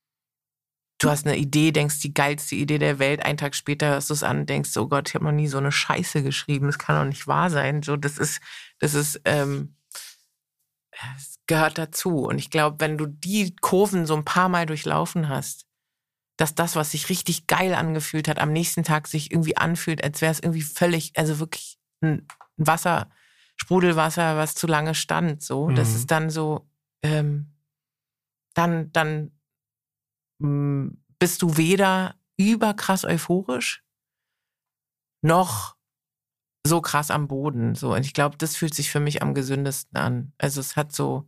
du hast eine Idee, denkst, die geilste Idee der Welt, einen Tag später hörst du es an und denkst, oh Gott, ich habe noch nie so eine Scheiße geschrieben, das kann doch nicht wahr sein. So, das ist, das ist, ähm, es gehört dazu. Und ich glaube, wenn du die Kurven so ein paar Mal durchlaufen hast, dass das, was sich richtig geil angefühlt hat, am nächsten Tag sich irgendwie anfühlt, als wäre es irgendwie völlig, also wirklich ein Wasser, Sprudelwasser, was zu lange stand. So, mhm. Das ist dann so, ähm, dann, dann mh, bist du weder überkrass euphorisch noch so krass am Boden. So. Und ich glaube, das fühlt sich für mich am gesündesten an. Also es hat so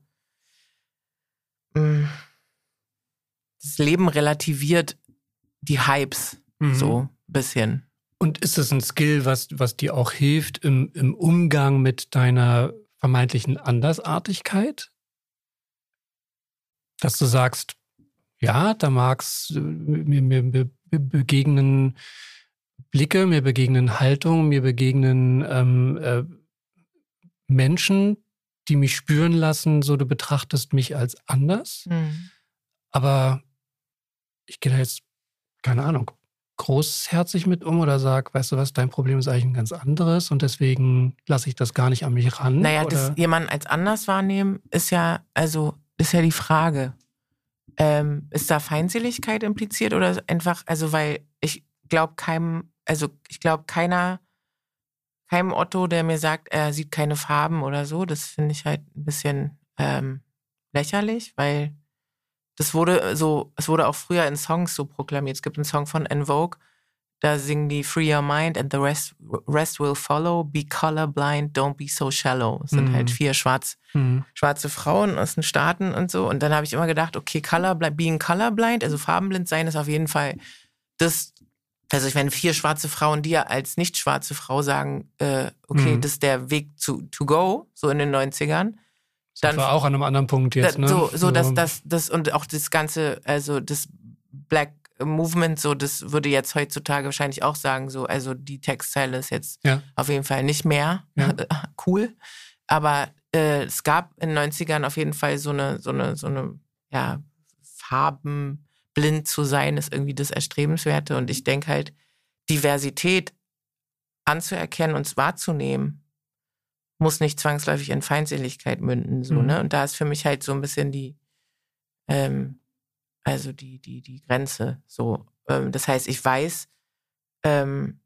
mh, das Leben relativiert die Hypes mhm. so ein bisschen. Und ist das ein Skill, was, was dir auch hilft im, im Umgang mit deiner vermeintlichen Andersartigkeit? Dass du sagst, ja, da mag's mir, mir, mir begegnen Blicke, mir begegnen Haltungen, mir begegnen ähm, äh, Menschen, die mich spüren lassen, so du betrachtest mich als anders. Mhm. Aber ich gehe da jetzt, keine Ahnung, großherzig mit um oder sag, weißt du was, dein Problem ist eigentlich ein ganz anderes und deswegen lasse ich das gar nicht an mich ran. Naja, oder? Das jemanden als anders wahrnehmen ist ja, also ist ja die Frage. Ähm, ist da Feindseligkeit impliziert oder einfach, also weil ich glaube keinem, also ich glaube keiner, keinem Otto, der mir sagt, er sieht keine Farben oder so, das finde ich halt ein bisschen ähm, lächerlich, weil das wurde so, es wurde auch früher in Songs so proklamiert. Es gibt einen Song von En Vogue, da singen die Free Your Mind and the rest, rest will follow, be colorblind, don't be so shallow. Es sind mhm. halt vier schwarz, mhm. schwarze Frauen aus den Staaten und so. Und dann habe ich immer gedacht, okay, colorblind, being colorblind, also farbenblind sein ist auf jeden Fall das, also ich meine, vier schwarze Frauen dir als nicht schwarze Frau sagen, äh, okay, mhm. das ist der Weg zu to go, so in den neunzigern. Das war auch an einem anderen Punkt jetzt, ne? So, so dass das, das und auch das ganze, also das Black Movement, so, das würde jetzt heutzutage wahrscheinlich auch sagen, so, also die Textzeile ist jetzt ja. auf jeden Fall nicht mehr ja. cool. Aber äh, es gab in den neunzigern auf jeden Fall so eine, so eine, so eine, ja, farbenblind zu sein, ist irgendwie das Erstrebenswerte. Und ich denke halt, Diversität anzuerkennen und wahrzunehmen, muss nicht zwangsläufig in Feindseligkeit münden, so, mhm. ne? Und da ist für mich halt so ein bisschen die, ähm, also die, die, die Grenze, so. Ähm, das heißt, ich weiß, ähm,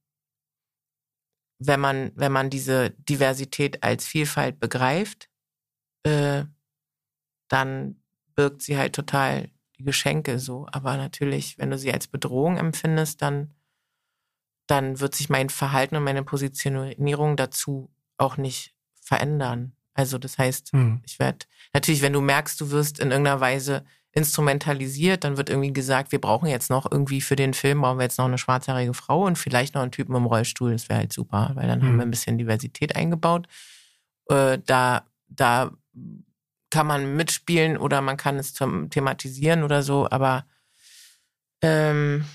wenn man, wenn man diese Diversität als Vielfalt begreift, äh, dann birgt sie halt total die Geschenke, so. Aber natürlich, wenn du sie als Bedrohung empfindest, dann, dann wird sich mein Verhalten und meine Positionierung dazu auch nicht verändern. Also das heißt, hm. ich werde, natürlich, wenn du merkst, du wirst in irgendeiner Weise instrumentalisiert, dann wird irgendwie gesagt, wir brauchen jetzt noch irgendwie für den Film, brauchen wir jetzt noch eine schwarzhaarige Frau und vielleicht noch einen Typen im Rollstuhl, das wäre halt super, weil dann hm. haben wir ein bisschen Diversität eingebaut. Äh, da, da kann man mitspielen oder man kann es zum thematisieren oder so, aber ähm,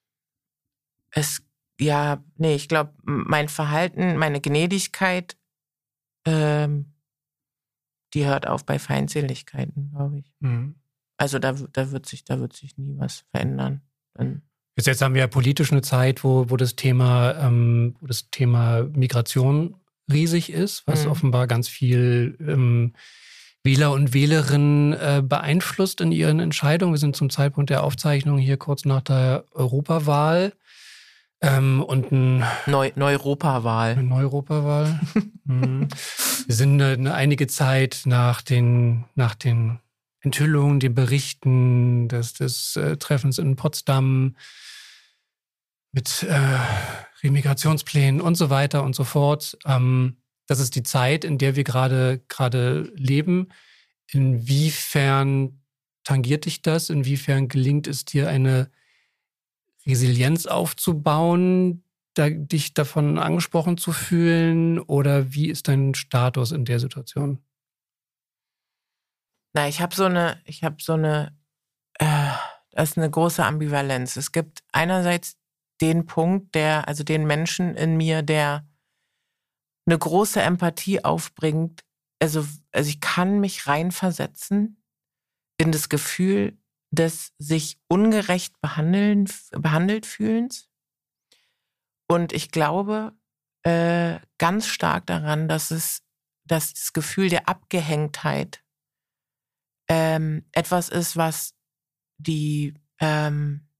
es, ja, nee, ich glaube, mein Verhalten, meine Gnädigkeit, Ähm, die hört auf bei Feindseligkeiten, glaube ich. Mhm. Also da, da, wird sich, da wird sich nie was verändern. Dann jetzt, jetzt haben wir ja politisch eine Zeit, wo, wo, das Thema, ähm, wo das Thema Migration riesig ist, was mhm. offenbar ganz viel ähm, Wähler und Wählerinnen äh, beeinflusst in ihren Entscheidungen. Wir sind zum Zeitpunkt der Aufzeichnung hier kurz nach der Europawahl. Ähm, und ein Neu- Neuropawahl. Eine Neuropawahl. mhm. Wir sind eine, eine einige Zeit nach den, nach den Enthüllungen, den Berichten des, des äh, Treffens in Potsdam mit äh, Remigrationsplänen und so weiter und so fort. Ähm, das ist die Zeit, in der wir gerade gerade leben. Inwiefern tangiert dich das? Inwiefern gelingt es dir, eine Resilienz aufzubauen, da, dich davon angesprochen zu fühlen? Oder wie ist dein Status in der Situation? Na, ich habe so eine, ich habe so eine, äh, das ist eine große Ambivalenz. Es gibt einerseits den Punkt, der, also den Menschen in mir, der eine große Empathie aufbringt. Also, also ich kann mich reinversetzen in das Gefühl des sich ungerecht behandeln, behandelt fühlens. Und ich glaube äh, ganz stark daran, dass es, dass das Gefühl der Abgehängtheit ähm, etwas ist, was die, ähm,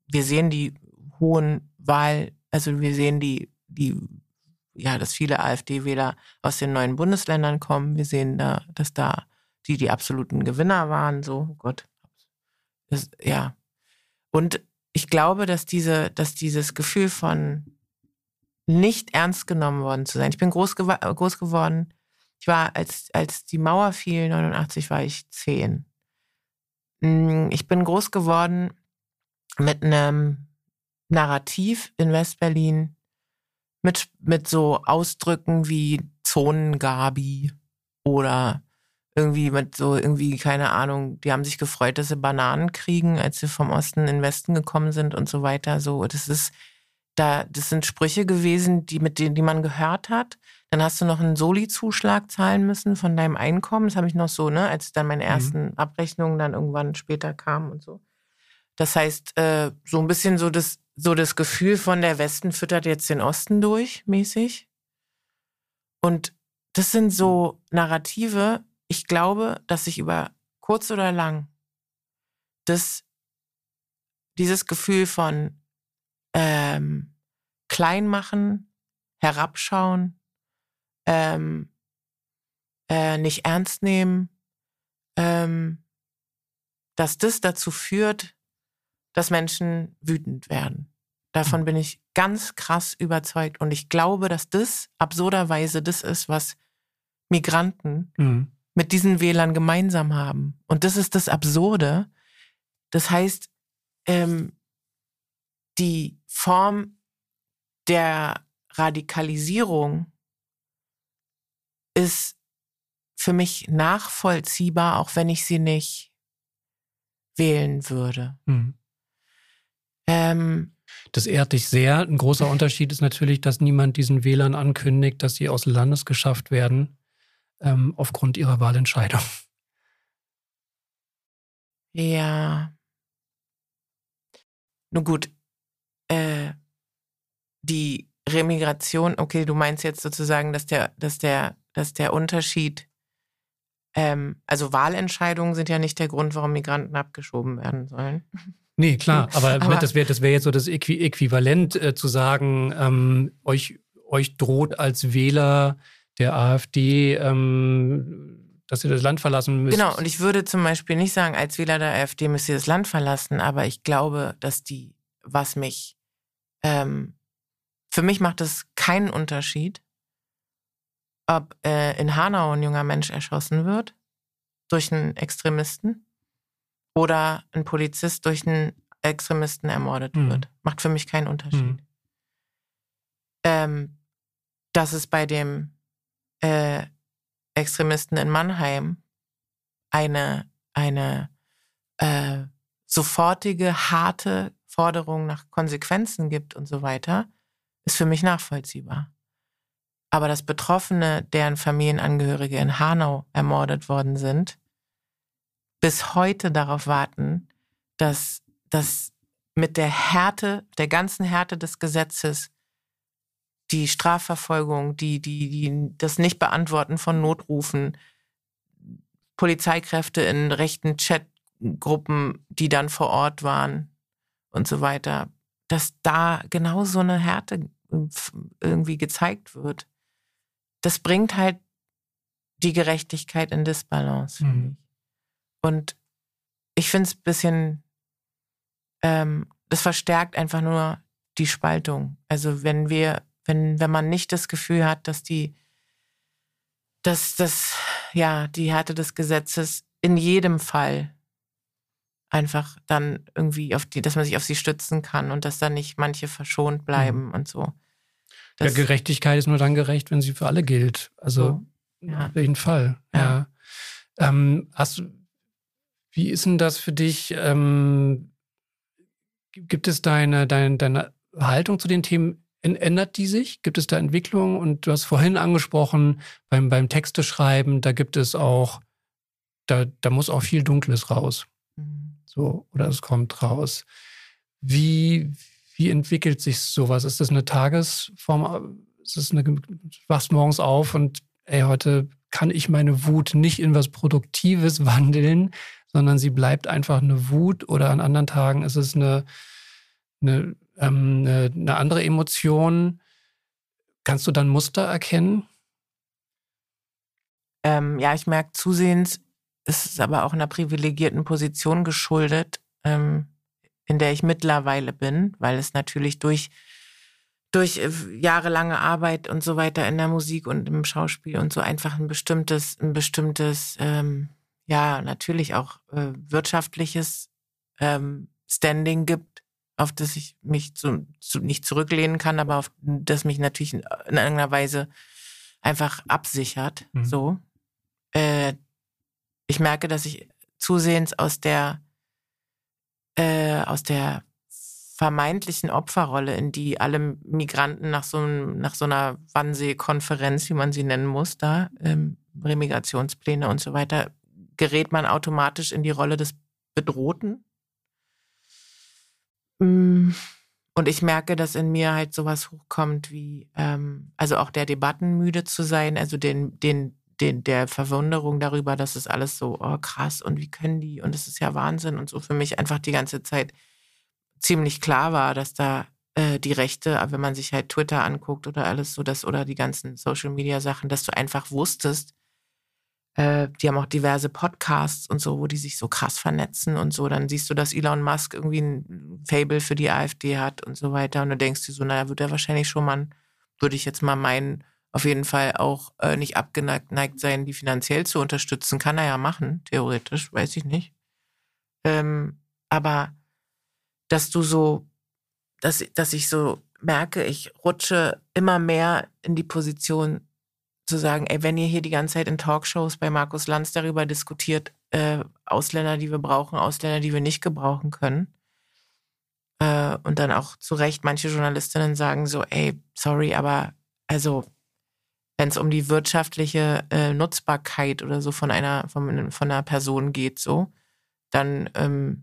wir sehen die hohen Wahl, also wir sehen die, die, ja, dass viele AfD-Wähler aus den neuen Bundesländern kommen. Wir sehen da, dass da die die absoluten Gewinner waren, so, oh Gott. Das, ja. Und ich glaube, dass diese, dass dieses Gefühl von nicht ernst genommen worden zu sein. Ich bin groß, gew- groß geworden. Ich war, als, als die Mauer fiel, neunundachtzig, war ich zehn. Ich bin groß geworden mit einem Narrativ in Westberlin, mit, mit so Ausdrücken wie Zonengabi oder irgendwie mit so, irgendwie, keine Ahnung, die haben sich gefreut, dass sie Bananen kriegen, als sie vom Osten in den Westen gekommen sind und so weiter. So, das ist, da, das sind Sprüche gewesen, die, mit denen, die man gehört hat. Dann hast du noch einen Soli-Zuschlag zahlen müssen von deinem Einkommen. Das habe ich noch so, ne, als dann meine ersten mhm. Abrechnungen dann irgendwann später kamen und so. Das heißt, äh, so ein bisschen so das, so das Gefühl von der Westen füttert jetzt den Osten durch, mäßig. Und das sind so Narrative. Ich glaube, dass sich über kurz oder lang das, dieses Gefühl von ähm, Kleinmachen, Herabschauen, ähm, äh, nicht ernst nehmen, ähm, dass das dazu führt, dass Menschen wütend werden. Davon bin ich ganz krass überzeugt. Und ich glaube, dass das absurderweise das ist, was Migranten mhm. mit diesen Wählern gemeinsam haben. Und das ist das Absurde. Das heißt, ähm, die Form der Radikalisierung ist für mich nachvollziehbar, auch wenn ich sie nicht wählen würde. Mhm. Ähm, das ehrt dich sehr. Ein großer Unterschied ist natürlich, dass niemand diesen Wählern ankündigt, dass sie aus dem Landes geschafft werden, ähm, aufgrund ihrer Wahlentscheidung. Ja. Nun gut, äh, die Remigration, okay, du meinst jetzt sozusagen, dass der, dass der, dass der Unterschied, ähm, also Wahlentscheidungen sind ja nicht der Grund, warum Migranten abgeschoben werden sollen. Nee, klar, aber, aber das wäre das wär jetzt so das Äqui- Äquivalent äh, zu sagen, ähm, euch, euch droht als Wähler der AfD, ähm, dass ihr das Land verlassen müsst. Genau, und ich würde zum Beispiel nicht sagen, als Wähler der AfD müsst ihr das Land verlassen, aber ich glaube, dass die, was mich, ähm, für mich macht es keinen Unterschied, ob äh, in Hanau ein junger Mensch erschossen wird durch einen Extremisten oder ein Polizist durch einen Extremisten ermordet mhm. wird. Macht für mich keinen Unterschied. Mhm. Ähm, dass es bei dem äh, Extremisten in Mannheim eine, eine äh, sofortige, harte Forderung nach Konsequenzen gibt und so weiter, ist für mich nachvollziehbar. Aber dass Betroffene, deren Familienangehörige in Hanau ermordet worden sind, bis heute darauf warten, dass, dass mit der Härte, der ganzen Härte des Gesetzes die Strafverfolgung, die, die, die, das Nicht-Beantworten von Notrufen, Polizeikräfte in rechten Chatgruppen, die dann vor Ort waren und so weiter, dass da genau so eine Härte irgendwie gezeigt wird. Das bringt halt die Gerechtigkeit in Disbalance, finde mhm. ich. Und ich finde es ein bisschen, ähm, das verstärkt einfach nur die Spaltung. Also wenn wir, wenn, wenn man nicht das Gefühl hat, dass die, dass das, ja, die Härte des Gesetzes in jedem Fall einfach dann irgendwie auf die, dass man sich auf sie stützen kann und dass dann nicht manche verschont bleiben mhm. und so. Das, ja, Gerechtigkeit ist nur dann gerecht, wenn sie für alle gilt. Also so, ja. auf jeden Fall. Ja. ja. Ähm, hast du Wie ist denn das für dich? Ähm, gibt es deine, deine, deine Haltung zu den Themen, ändert die sich? Gibt es da Entwicklungen? Und du hast vorhin angesprochen, beim, beim Texteschreiben, da gibt es auch, da, da muss auch viel Dunkles raus. Mhm. So, oder es kommt raus. Wie, wie entwickelt sich sowas? Ist das eine Tagesform? Ist das eine, du wachst morgens auf und ey, heute kann ich meine Wut nicht in was Produktives wandeln, sondern sie bleibt einfach eine Wut, oder an anderen Tagen ist es eine, eine, ähm, eine, eine andere Emotion. Kannst du dann Muster erkennen? Ähm, ja, ich merke zusehends, es ist aber auch einer privilegierten Position geschuldet, ähm, in der ich mittlerweile bin, weil es natürlich durch, durch jahrelange Arbeit und so weiter in der Musik und im Schauspiel und so einfach ein bestimmtes, ein bestimmtes, ähm, ja, natürlich auch äh, wirtschaftliches ähm, Standing gibt, auf das ich mich zu, zu, nicht zurücklehnen kann, aber auf das mich natürlich in, in irgendeiner Weise einfach absichert, Mhm. so. Äh, ich merke, dass ich zusehends aus der äh, aus der vermeintlichen Opferrolle, in die alle Migranten nach so, einem, nach so einer Wannsee-Konferenz, wie man sie nennen muss, da ähm, Remigrationspläne und so weiter, gerät man automatisch in die Rolle des Bedrohten. Und ich merke, dass in mir halt sowas hochkommt wie, ähm, also auch der Debatten müde zu sein, also den, den Den, der Verwunderung darüber, dass es alles so, oh krass, und wie können die, und es ist ja Wahnsinn und so, für mich einfach die ganze Zeit ziemlich klar war, dass da äh, die Rechte, wenn man sich halt Twitter anguckt oder alles so, das oder die ganzen Social-Media-Sachen, dass du einfach wusstest, äh, die haben auch diverse Podcasts und so, wo die sich so krass vernetzen und so, dann siehst du, dass Elon Musk irgendwie ein Faible für die AfD hat und so weiter und du denkst dir so, naja, wird er wahrscheinlich schon mal, würde ich jetzt mal meinen, auf jeden Fall auch äh, nicht abgeneigt sein, die finanziell zu unterstützen. Kann er ja machen, theoretisch, weiß ich nicht. Ähm, aber dass du so, dass, dass ich so merke, ich rutsche immer mehr in die Position zu sagen, ey, wenn ihr hier die ganze Zeit in Talkshows bei Markus Lanz darüber diskutiert, äh, Ausländer, die wir brauchen, Ausländer, die wir nicht gebrauchen können, äh, und dann auch zu Recht manche Journalistinnen sagen so, ey, sorry, aber also wenn es um die wirtschaftliche äh, Nutzbarkeit oder so von einer, von, von einer Person geht, so, dann ähm,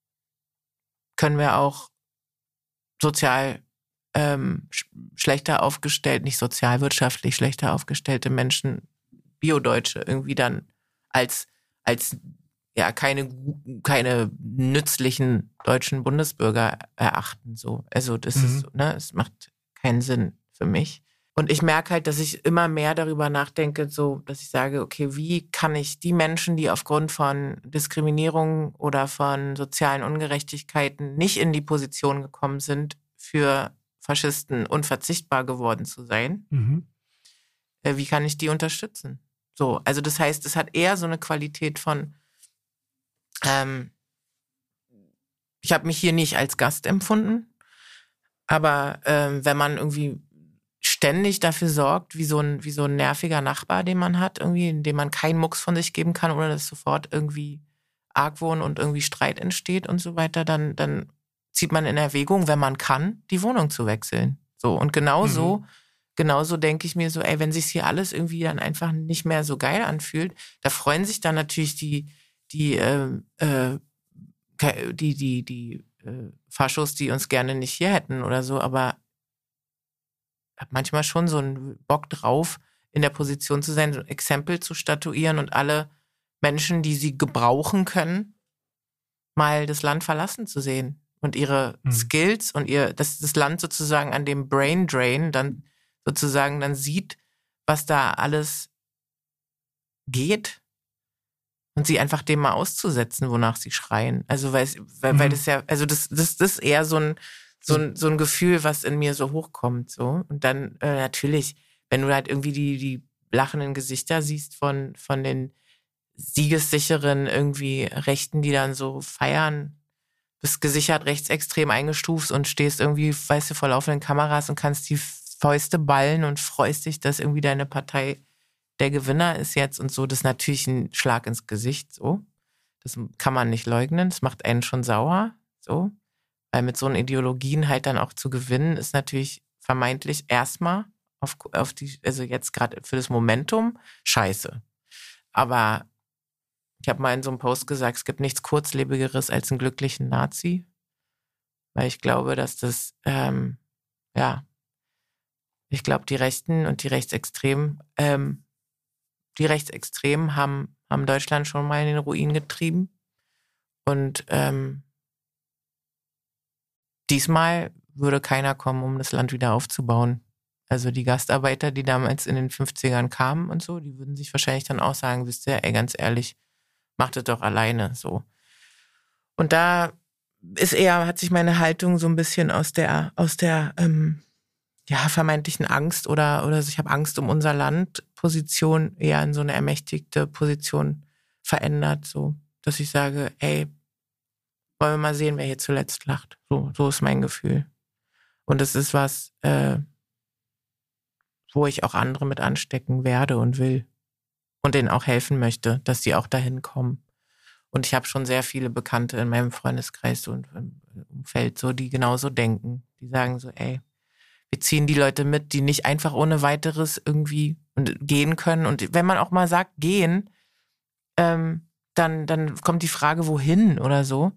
können wir auch sozial ähm, sch- schlechter aufgestellt, nicht sozial, wirtschaftlich schlechter aufgestellte Menschen, Biodeutsche, irgendwie dann als, als ja, keine, keine nützlichen deutschen Bundesbürger erachten. So. Also das Mhm. ist so, ne, es macht keinen Sinn für mich. Und ich merke halt, dass ich immer mehr darüber nachdenke, so, dass ich sage, okay, wie kann ich die Menschen, die aufgrund von Diskriminierung oder von sozialen Ungerechtigkeiten nicht in die Position gekommen sind, für Faschisten unverzichtbar geworden zu sein, Mhm. äh, wie kann ich die unterstützen? So, also das heißt, es hat eher so eine Qualität von, ähm, ich habe mich hier nicht als Gast empfunden, aber ähm, wenn man irgendwie ständig dafür sorgt, wie so ein, wie so ein nerviger Nachbar, den man hat, irgendwie, in dem man keinen Mucks von sich geben kann, ohne dass sofort irgendwie Argwohn und irgendwie Streit entsteht und so weiter, dann, dann zieht man in Erwägung, wenn man kann, die Wohnung zu wechseln. So, und genauso, Mhm. genauso denke ich mir so, ey, wenn sich hier alles irgendwie dann einfach nicht mehr so geil anfühlt, da freuen sich dann natürlich die, die, äh, äh, die, die, die äh, Faschos, die uns gerne nicht hier hätten oder so, aber habe manchmal schon so einen Bock drauf, in der Position zu sein, so ein Exempel zu statuieren und alle Menschen, die sie gebrauchen können, mal das Land verlassen zu sehen und ihre Mhm. Skills und ihr, dass das Land sozusagen an dem Brain Drain dann sozusagen dann sieht, was da alles geht und sie einfach dem mal auszusetzen, wonach sie schreien. Also weil, weil, weil Mhm. das ja, also das, das, das ist eher so ein, so ein, so ein Gefühl, was in mir so hochkommt, so. Und dann äh, natürlich, wenn du halt irgendwie die, die lachenden Gesichter siehst von, von den siegessicheren irgendwie Rechten, die dann so feiern, bist gesichert rechtsextrem eingestuft und stehst irgendwie, weißt du, vor laufenden Kameras und kannst die Fäuste ballen und freust dich, dass irgendwie deine Partei der Gewinner ist jetzt und so. Das ist natürlich ein Schlag ins Gesicht, so. Das kann man nicht leugnen. Das macht einen schon sauer, so. Weil mit so einen Ideologien halt dann auch zu gewinnen, ist natürlich vermeintlich erstmal auf, auf die, also jetzt gerade für das Momentum, scheiße. Aber ich habe mal in so einem Post gesagt, es gibt nichts Kurzlebigeres als einen glücklichen Nazi. Weil ich glaube, dass das, ähm, ja, ich glaube, die Rechten und die Rechtsextremen, ähm, die Rechtsextremen haben, haben Deutschland schon mal in den Ruin getrieben. Und ähm, diesmal würde keiner kommen, um das Land wieder aufzubauen. Also die Gastarbeiter, die damals in den fünfzigern kamen und so, die würden sich wahrscheinlich dann auch sagen, wisst ihr, ey, ganz ehrlich, macht es doch alleine so. Und da ist eher, hat sich meine Haltung so ein bisschen aus der, aus der ähm, ja, vermeintlichen Angst oder, oder ich habe Angst um unser Land Position eher in so eine ermächtigte Position verändert, so, dass ich sage, ey, wollen wir mal sehen, wer hier zuletzt lacht. So, so ist mein Gefühl. Und das ist was, äh, wo ich auch andere mit anstecken werde und will. Und denen auch helfen möchte, dass die auch dahin kommen. Und ich habe schon sehr viele Bekannte in meinem Freundeskreis und im Umfeld, so, die genauso denken. Die sagen so, ey, wir ziehen die Leute mit, die nicht einfach ohne weiteres irgendwie gehen können. Und wenn man auch mal sagt, gehen, ähm, dann, dann kommt die Frage, wohin oder so.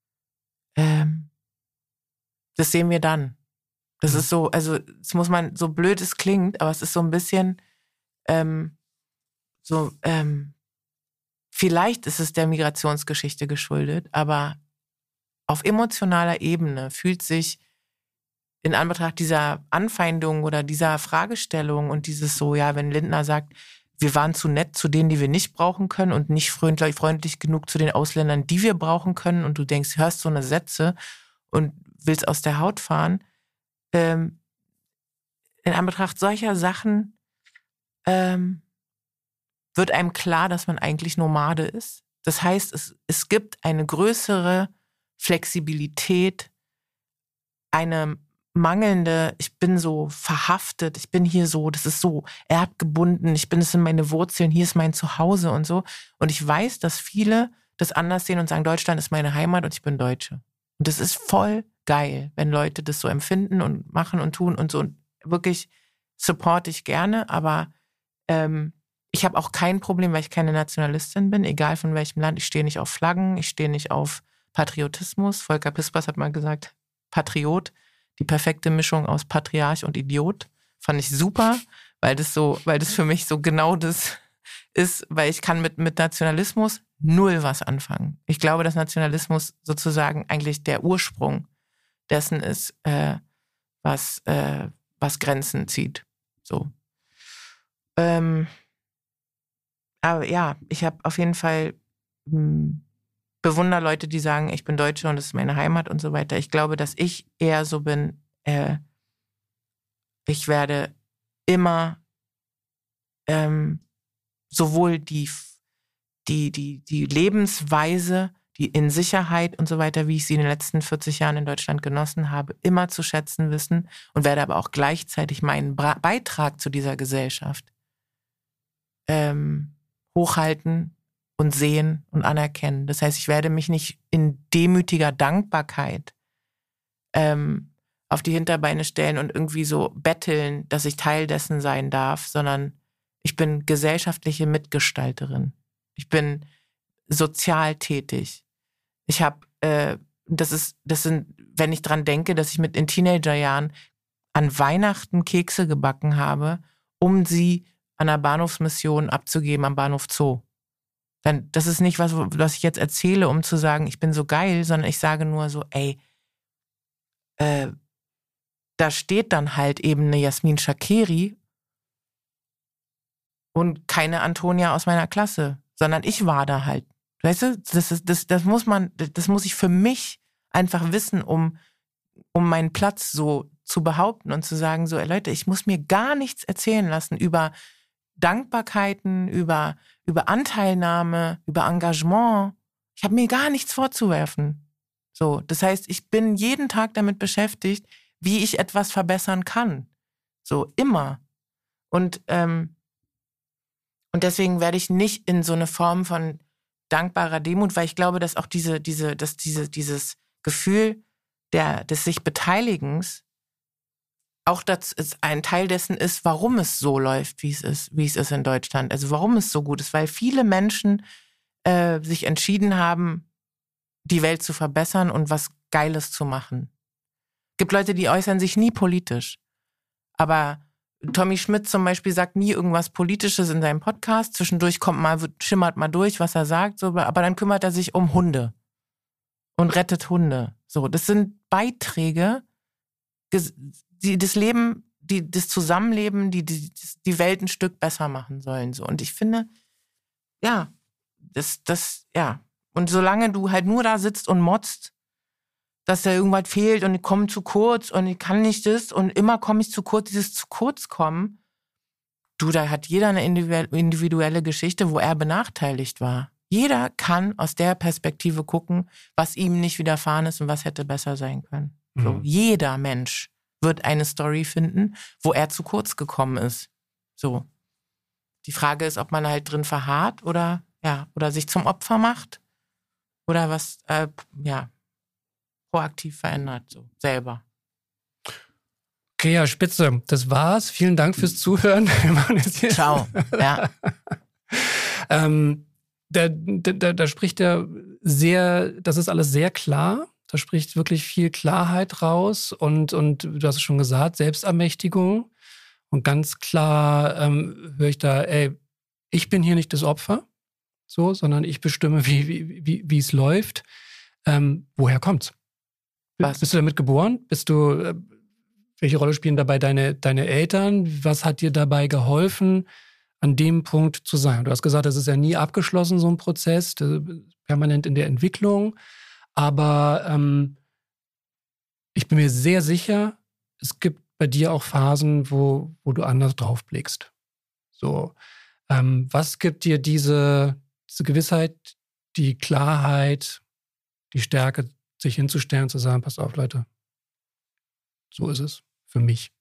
Ähm, das sehen wir dann. Das ist so, also es muss man, so blöd es klingt, aber es ist so ein bisschen ähm, so, ähm, vielleicht ist es der Migrationsgeschichte geschuldet, aber auf emotionaler Ebene fühlt sich in Anbetracht dieser Anfeindung oder dieser Fragestellung und dieses so, ja, wenn Lindner sagt, wir waren zu nett zu denen, die wir nicht brauchen können und nicht freundlich, freundlich genug zu den Ausländern, die wir brauchen können, und du denkst, hörst so eine Sätze und willst aus der Haut fahren, ähm, in Anbetracht solcher Sachen ähm, wird einem klar, dass man eigentlich Nomade ist. Das heißt, es, es gibt eine größere Flexibilität, eine mangelnde, ich bin so verhaftet, ich bin hier so, das ist so erdgebunden, ich bin es in meine Wurzeln, hier ist mein Zuhause und so. Und ich weiß, dass viele das anders sehen und sagen, Deutschland ist meine Heimat und ich bin Deutsche. Und das ist voll geil, wenn Leute das so empfinden und machen und tun und so. Und wirklich supporte ich gerne, aber ähm, ich habe auch kein Problem, weil ich keine Nationalistin bin, egal von welchem Land. Ich stehe nicht auf Flaggen, ich stehe nicht auf Patriotismus. Volker Pispers hat mal gesagt, Patriot, die perfekte Mischung aus Patriarch und Idiot. Fand ich super, weil das so, weil das für mich so genau das ist, weil ich kann mit, mit Nationalismus null was anfangen. Ich glaube, dass Nationalismus sozusagen eigentlich der Ursprung dessen ist, äh, was, äh, was Grenzen zieht. So. Ähm, aber ja, ich habe auf jeden Fall mh, bewundere Leute, die sagen, ich bin Deutsche und das ist meine Heimat und so weiter. Ich glaube, dass ich eher so bin, äh, ich werde immer ähm, sowohl die, die, die, die Lebensweise, die in Sicherheit und so weiter, wie ich sie in den letzten vierzig Jahren in Deutschland genossen habe, immer zu schätzen wissen und werde aber auch gleichzeitig meinen Bra- Beitrag zu dieser Gesellschaft ähm, hochhalten und sehen und anerkennen. Das heißt, ich werde mich nicht in demütiger Dankbarkeit ähm, auf die Hinterbeine stellen und irgendwie so betteln, dass ich Teil dessen sein darf, sondern ich bin gesellschaftliche Mitgestalterin. Ich bin sozial tätig. Ich habe, äh, das ist, das sind, wenn ich dran denke, dass ich mit in Teenagerjahren an Weihnachten Kekse gebacken habe, um sie an einer Bahnhofsmission abzugeben am Bahnhof Zoo. Dann, das ist nicht was, was ich jetzt erzähle, um zu sagen, ich bin so geil, sondern ich sage nur so, ey, äh, da steht dann halt eben eine Jasmin Shakeri und keine Antonia aus meiner Klasse, sondern ich war da halt. Weißt du, das ist, das, das muss man, das muss ich für mich einfach wissen, um, um meinen Platz so zu behaupten und zu sagen, so, ey Leute, ich muss mir gar nichts erzählen lassen über Dankbarkeiten, über, über Anteilnahme, über Engagement. Ich habe mir gar nichts vorzuwerfen. So, das heißt, ich bin jeden Tag damit beschäftigt, wie ich etwas verbessern kann. So, immer. Und, ähm, und deswegen werde ich nicht in so eine Form von dankbarer Demut, weil ich glaube, dass auch diese, diese, dass diese, dieses Gefühl der, des sich Beteiligens auch das ist ein Teil dessen ist, warum es so läuft, wie es ist, wie es ist in Deutschland. Also warum es so gut ist, weil viele Menschen äh, sich entschieden haben, die Welt zu verbessern und was Geiles zu machen. Es gibt Leute, die äußern sich nie politisch. Aber Tommy Schmidt zum Beispiel sagt nie irgendwas Politisches in seinem Podcast. Zwischendurch kommt mal, schimmert mal durch, was er sagt, so, aber dann kümmert er sich um Hunde und rettet Hunde. So, das sind Beiträge, die das Leben, die das Zusammenleben, die, die die Welt ein Stück besser machen sollen. So. Und ich finde, ja, das, das, ja. Und solange du halt nur da sitzt und motzt, dass da irgendwas fehlt und ich komme zu kurz und ich kann nicht das und immer komme ich zu kurz, dieses zu kurz kommen, du, da hat jeder eine individuelle Geschichte, wo er benachteiligt war. Jeder kann aus der Perspektive gucken, was ihm nicht widerfahren ist und was hätte besser sein können. Mhm. So, jeder Mensch wird eine Story finden, wo er zu kurz gekommen ist. So. Die Frage ist, ob man halt drin verharrt oder, ja, oder sich zum Opfer macht oder was, äh, ja, proaktiv verändert, so, selber. Okay, ja, spitze. Das war's. Vielen Dank fürs Zuhören. Ciao. Ja. ähm, da, da, da spricht er sehr, das ist alles sehr klar. Da spricht wirklich viel Klarheit raus und, und du hast es schon gesagt, Selbstermächtigung. Und ganz klar ähm, höre ich da, ey, ich bin hier nicht das Opfer, so, sondern ich bestimme, wie, wie, wie, wie es läuft. Ähm, woher kommt's? Was? Bist du damit geboren? Bist du, äh, welche Rolle spielen dabei deine, deine Eltern? Was hat dir dabei geholfen, an dem Punkt zu sein? Du hast gesagt, das ist ja nie abgeschlossen, so ein Prozess, permanent in der Entwicklung. Aber ähm, ich bin mir sehr sicher, es gibt bei dir auch Phasen, wo, wo du anders drauf blickst. So, ähm, was gibt dir diese, diese Gewissheit, die Klarheit, die Stärke, sich hinzustellen und zu sagen, pass auf, Leute, so ist es für mich.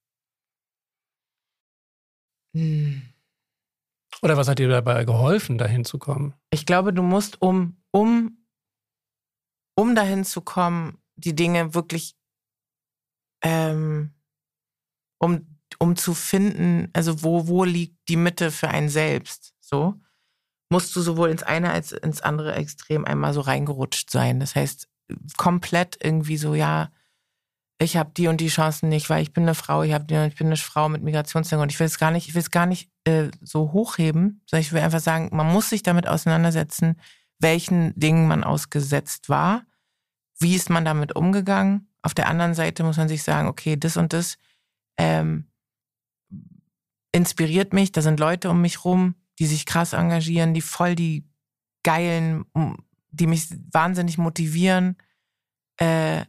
Hm. Oder was hat dir dabei geholfen, dahin zu kommen? Ich glaube, du musst, um, um, um dahin zu kommen, die Dinge wirklich, ähm, um, um zu finden, also wo, wo liegt die Mitte für einen selbst, so, musst du sowohl ins eine als ins andere Extrem einmal so reingerutscht sein. Das heißt, komplett irgendwie so, ja, ich habe die und die Chancen nicht, weil ich bin eine Frau, ich, hab die, ich bin eine Frau mit Migrationshintergrund. Ich will es gar nicht, ich will es gar nicht äh, so hochheben, sondern ich will einfach sagen, man muss sich damit auseinandersetzen, welchen Dingen man ausgesetzt war, wie ist man damit umgegangen. Auf der anderen Seite muss man sich sagen, okay, das und das ähm, inspiriert mich, da sind Leute um mich rum, die sich krass engagieren, die voll die geilen, die mich wahnsinnig motivieren. Äh,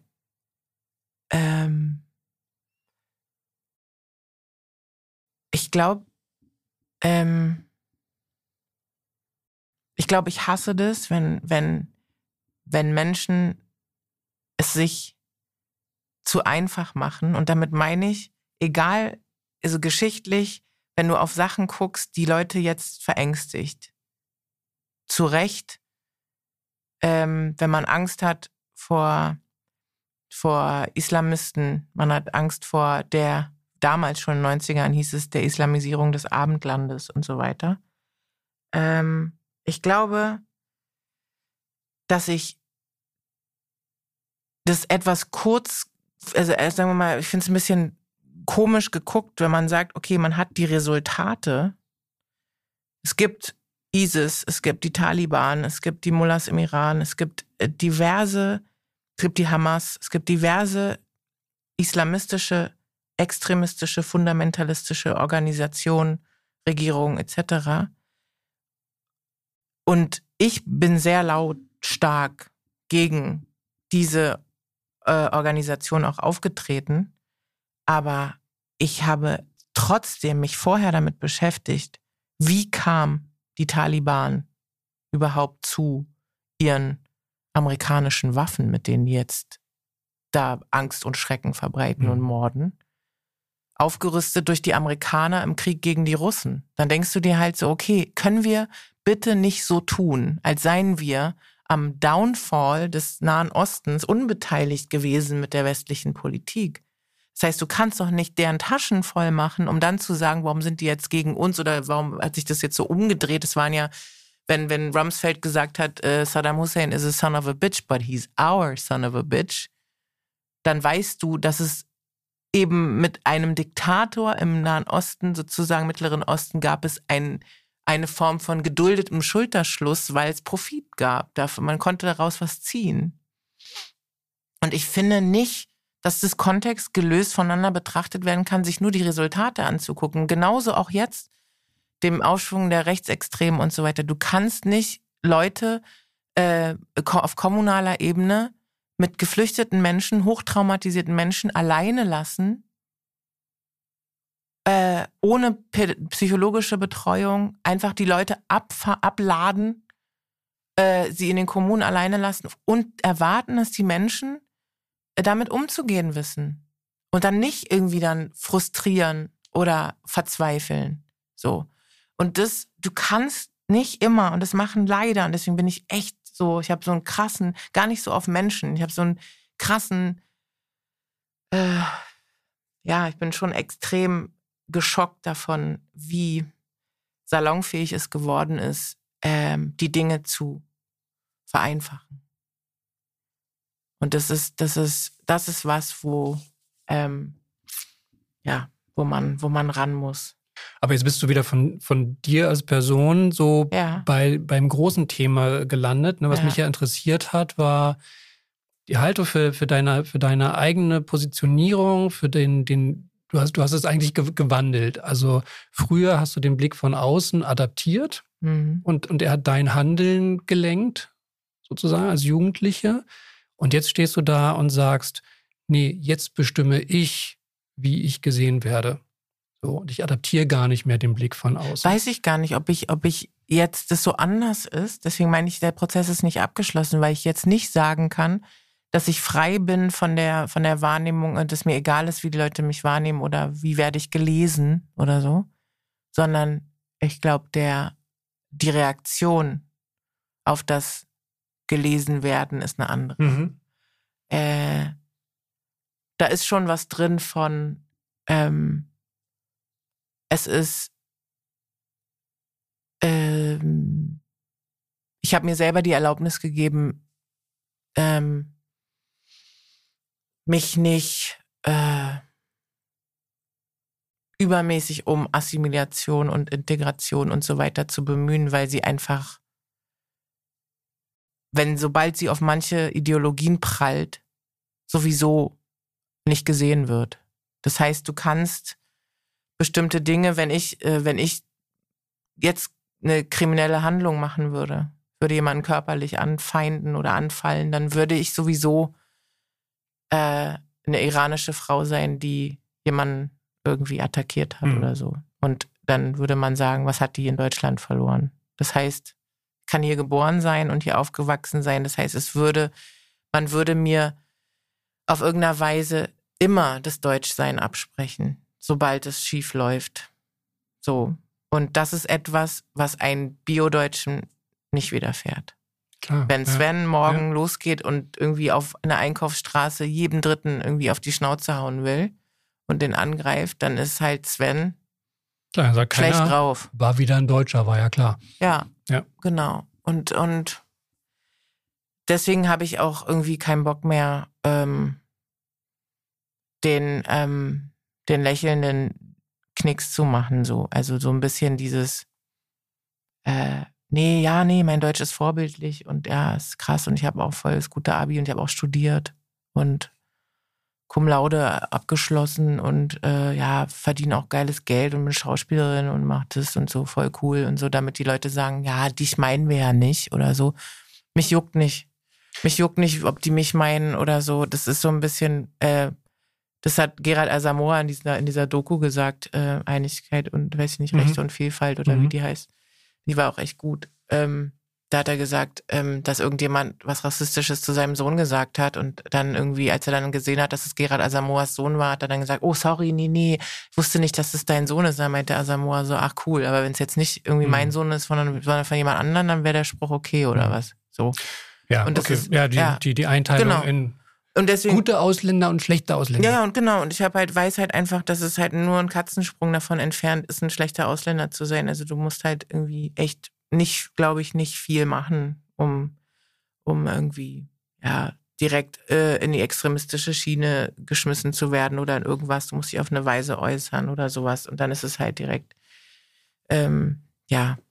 ähm, ich glaube, ähm, ich glaube, ich hasse das, wenn, wenn, wenn Menschen es sich zu einfach machen. Und damit meine ich, egal, also geschichtlich, wenn du auf Sachen guckst, die Leute jetzt verängstigt. Zu Recht, ähm, wenn man Angst hat vor, vor Islamisten, man hat Angst vor der, damals schon in den neunzigern hieß es, der Islamisierung des Abendlandes und so weiter. Ähm, ich glaube, dass ich das etwas kurz, also sagen wir mal, ich finde es ein bisschen komisch geguckt, wenn man sagt, okay, man hat die Resultate. Es gibt ISIS, es gibt die Taliban, es gibt die Mullahs im Iran, es gibt diverse, es gibt die Hamas, es gibt diverse islamistische, extremistische, fundamentalistische Organisationen, Regierungen et cetera. Und ich bin sehr lautstark gegen diese äh, Organisation auch aufgetreten, aber ich habe trotzdem mich vorher damit beschäftigt, wie kam die Taliban überhaupt zu ihren amerikanischen Waffen, mit denen die jetzt da Angst und Schrecken verbreiten mhm. und morden. Aufgerüstet durch die Amerikaner im Krieg gegen die Russen. Dann denkst du dir halt so, okay, können wir bitte nicht so tun, als seien wir am Downfall des Nahen Ostens unbeteiligt gewesen mit der westlichen Politik. Das heißt, du kannst doch nicht deren Taschen voll machen, um dann zu sagen, warum sind die jetzt gegen uns oder warum hat sich das jetzt so umgedreht? Es waren ja, wenn, wenn Rumsfeld gesagt hat, äh, Saddam Hussein is a son of a bitch, but he's our son of a bitch, dann weißt du, dass es eben mit einem Diktator im Nahen Osten, sozusagen Mittleren Osten, gab es ein, eine Form von geduldetem Schulterschluss, weil es Profit gab. Dafür, man konnte daraus was ziehen. Und ich finde nicht, dass das Kontext gelöst voneinander betrachtet werden kann, sich nur die Resultate anzugucken. Genauso auch jetzt, dem Aufschwung der Rechtsextremen und so weiter. Du kannst nicht Leute äh, auf kommunaler Ebene mit geflüchteten Menschen, hochtraumatisierten Menschen alleine lassen, äh, ohne p- psychologische Betreuung, einfach die Leute abfa- abladen, äh, sie in den Kommunen alleine lassen und erwarten, dass die Menschen äh, damit umzugehen wissen. Und dann nicht irgendwie dann frustrieren oder verzweifeln. So. Und das, du kannst nicht immer, und das machen leider, und deswegen bin ich echt so, ich habe so einen krassen, gar nicht so auf Menschen, ich habe so einen krassen, äh, ja, ich bin schon extrem geschockt davon, wie salonfähig es geworden ist, ähm, die Dinge zu vereinfachen. Und das ist, das ist, das ist was, wo, ähm, ja, wo man, wo man ran muss. Aber jetzt bist du wieder von, von dir als Person so Ja. bei, beim großen Thema gelandet. Ne? Was Ja. mich ja interessiert hat, war die Haltung für, für, deine, für deine eigene Positionierung, für den, den du hast, du hast es eigentlich ge- gewandelt. Also früher hast du den Blick von außen adaptiert Mhm. und, und er hat dein Handeln gelenkt, sozusagen als Jugendliche. Und jetzt stehst du da und sagst, nee, jetzt bestimme ich, wie ich gesehen werde. So, und ich adaptiere gar nicht mehr den Blick von außen. Weiß ich gar nicht, ob ich, ob ich jetzt das so anders ist. Deswegen meine ich, der Prozess ist nicht abgeschlossen, weil ich jetzt nicht sagen kann, dass ich frei bin von der, von der Wahrnehmung und es mir egal ist, wie die Leute mich wahrnehmen oder wie werde ich gelesen oder so. Sondern ich glaube, der, die Reaktion auf das gelesen werden ist eine andere. Mhm. Äh, da ist schon was drin von, ähm, es ist, ähm, ich habe mir selber die Erlaubnis gegeben, ähm, mich nicht äh, übermäßig um Assimilation und Integration und so weiter zu bemühen, weil sie einfach, wenn sobald sie auf manche Ideologien prallt, sowieso nicht gesehen wird. Das heißt, du kannst bestimmte Dinge, wenn ich, äh, wenn ich jetzt eine kriminelle Handlung machen würde, würde jemanden körperlich anfeinden oder anfallen, dann würde ich sowieso äh, eine iranische Frau sein, die jemanden irgendwie attackiert hat mhm. oder so. Und dann würde man sagen, was hat die in Deutschland verloren? Das heißt, kann hier geboren sein und hier aufgewachsen sein. Das heißt, es würde, man würde mir auf irgendeiner Weise immer das Deutschsein absprechen, sobald es schief läuft. So. Und das ist etwas, was einem Bio-Deutschen nicht widerfährt. Klar, Wenn Sven ja, morgen ja. losgeht und irgendwie auf einer Einkaufsstraße jedem Dritten irgendwie auf die Schnauze hauen will und den angreift, dann ist halt Sven klar, sagt schlecht keiner, drauf. War wieder ein Deutscher, war ja klar. Ja, ja. genau. Und, und deswegen habe ich auch irgendwie keinen Bock mehr, ähm, den, ähm, den lächelnden Knicks zu machen. So. Also so ein bisschen dieses äh, nee, ja, nee, mein Deutsch ist vorbildlich und ja, ist krass und ich habe auch voll das gute Abi und ich habe auch studiert und Cum Laude abgeschlossen und äh, ja, verdiene auch geiles Geld und bin Schauspielerin und mach das und so, voll cool und so, damit die Leute sagen, ja, dich meinen wir ja nicht oder so. Mich juckt nicht. Mich juckt nicht, ob die mich meinen oder so. Das ist so ein bisschen, äh, das hat Gerald Asamoah in dieser, in dieser Doku gesagt, äh, Einigkeit und, weiß ich nicht, Rechte Mhm. und Vielfalt oder Mhm. wie die heißt. Die war auch echt gut. Ähm, da hat er gesagt, ähm, dass irgendjemand was Rassistisches zu seinem Sohn gesagt hat und dann irgendwie, als er dann gesehen hat, dass es Gerald Asamoahs Sohn war, hat er dann gesagt, oh, sorry, nee, nee, ich wusste nicht, dass es dein Sohn ist. Dann meinte Asamoah so, ach cool, aber wenn es jetzt nicht irgendwie Mhm. mein Sohn ist, sondern, sondern von jemand anderem, dann wäre der Spruch okay oder Mhm. was. So. Ja, Und das okay. ist- ja, die, ja. Die, die Einteilung Genau. in Und deswegen, gute Ausländer und schlechte Ausländer. ja, und genau. Und ich habe halt, weiß halt einfach, dass es halt nur ein Katzensprung davon entfernt ist, ein schlechter Ausländer zu sein. Also du musst halt irgendwie echt nicht, glaube ich, nicht viel machen, um, um irgendwie, ja, direkt äh, in die extremistische Schiene geschmissen zu werden oder in irgendwas. Du musst dich auf eine Weise äußern oder sowas. Und dann ist es halt direkt, ähm, ja,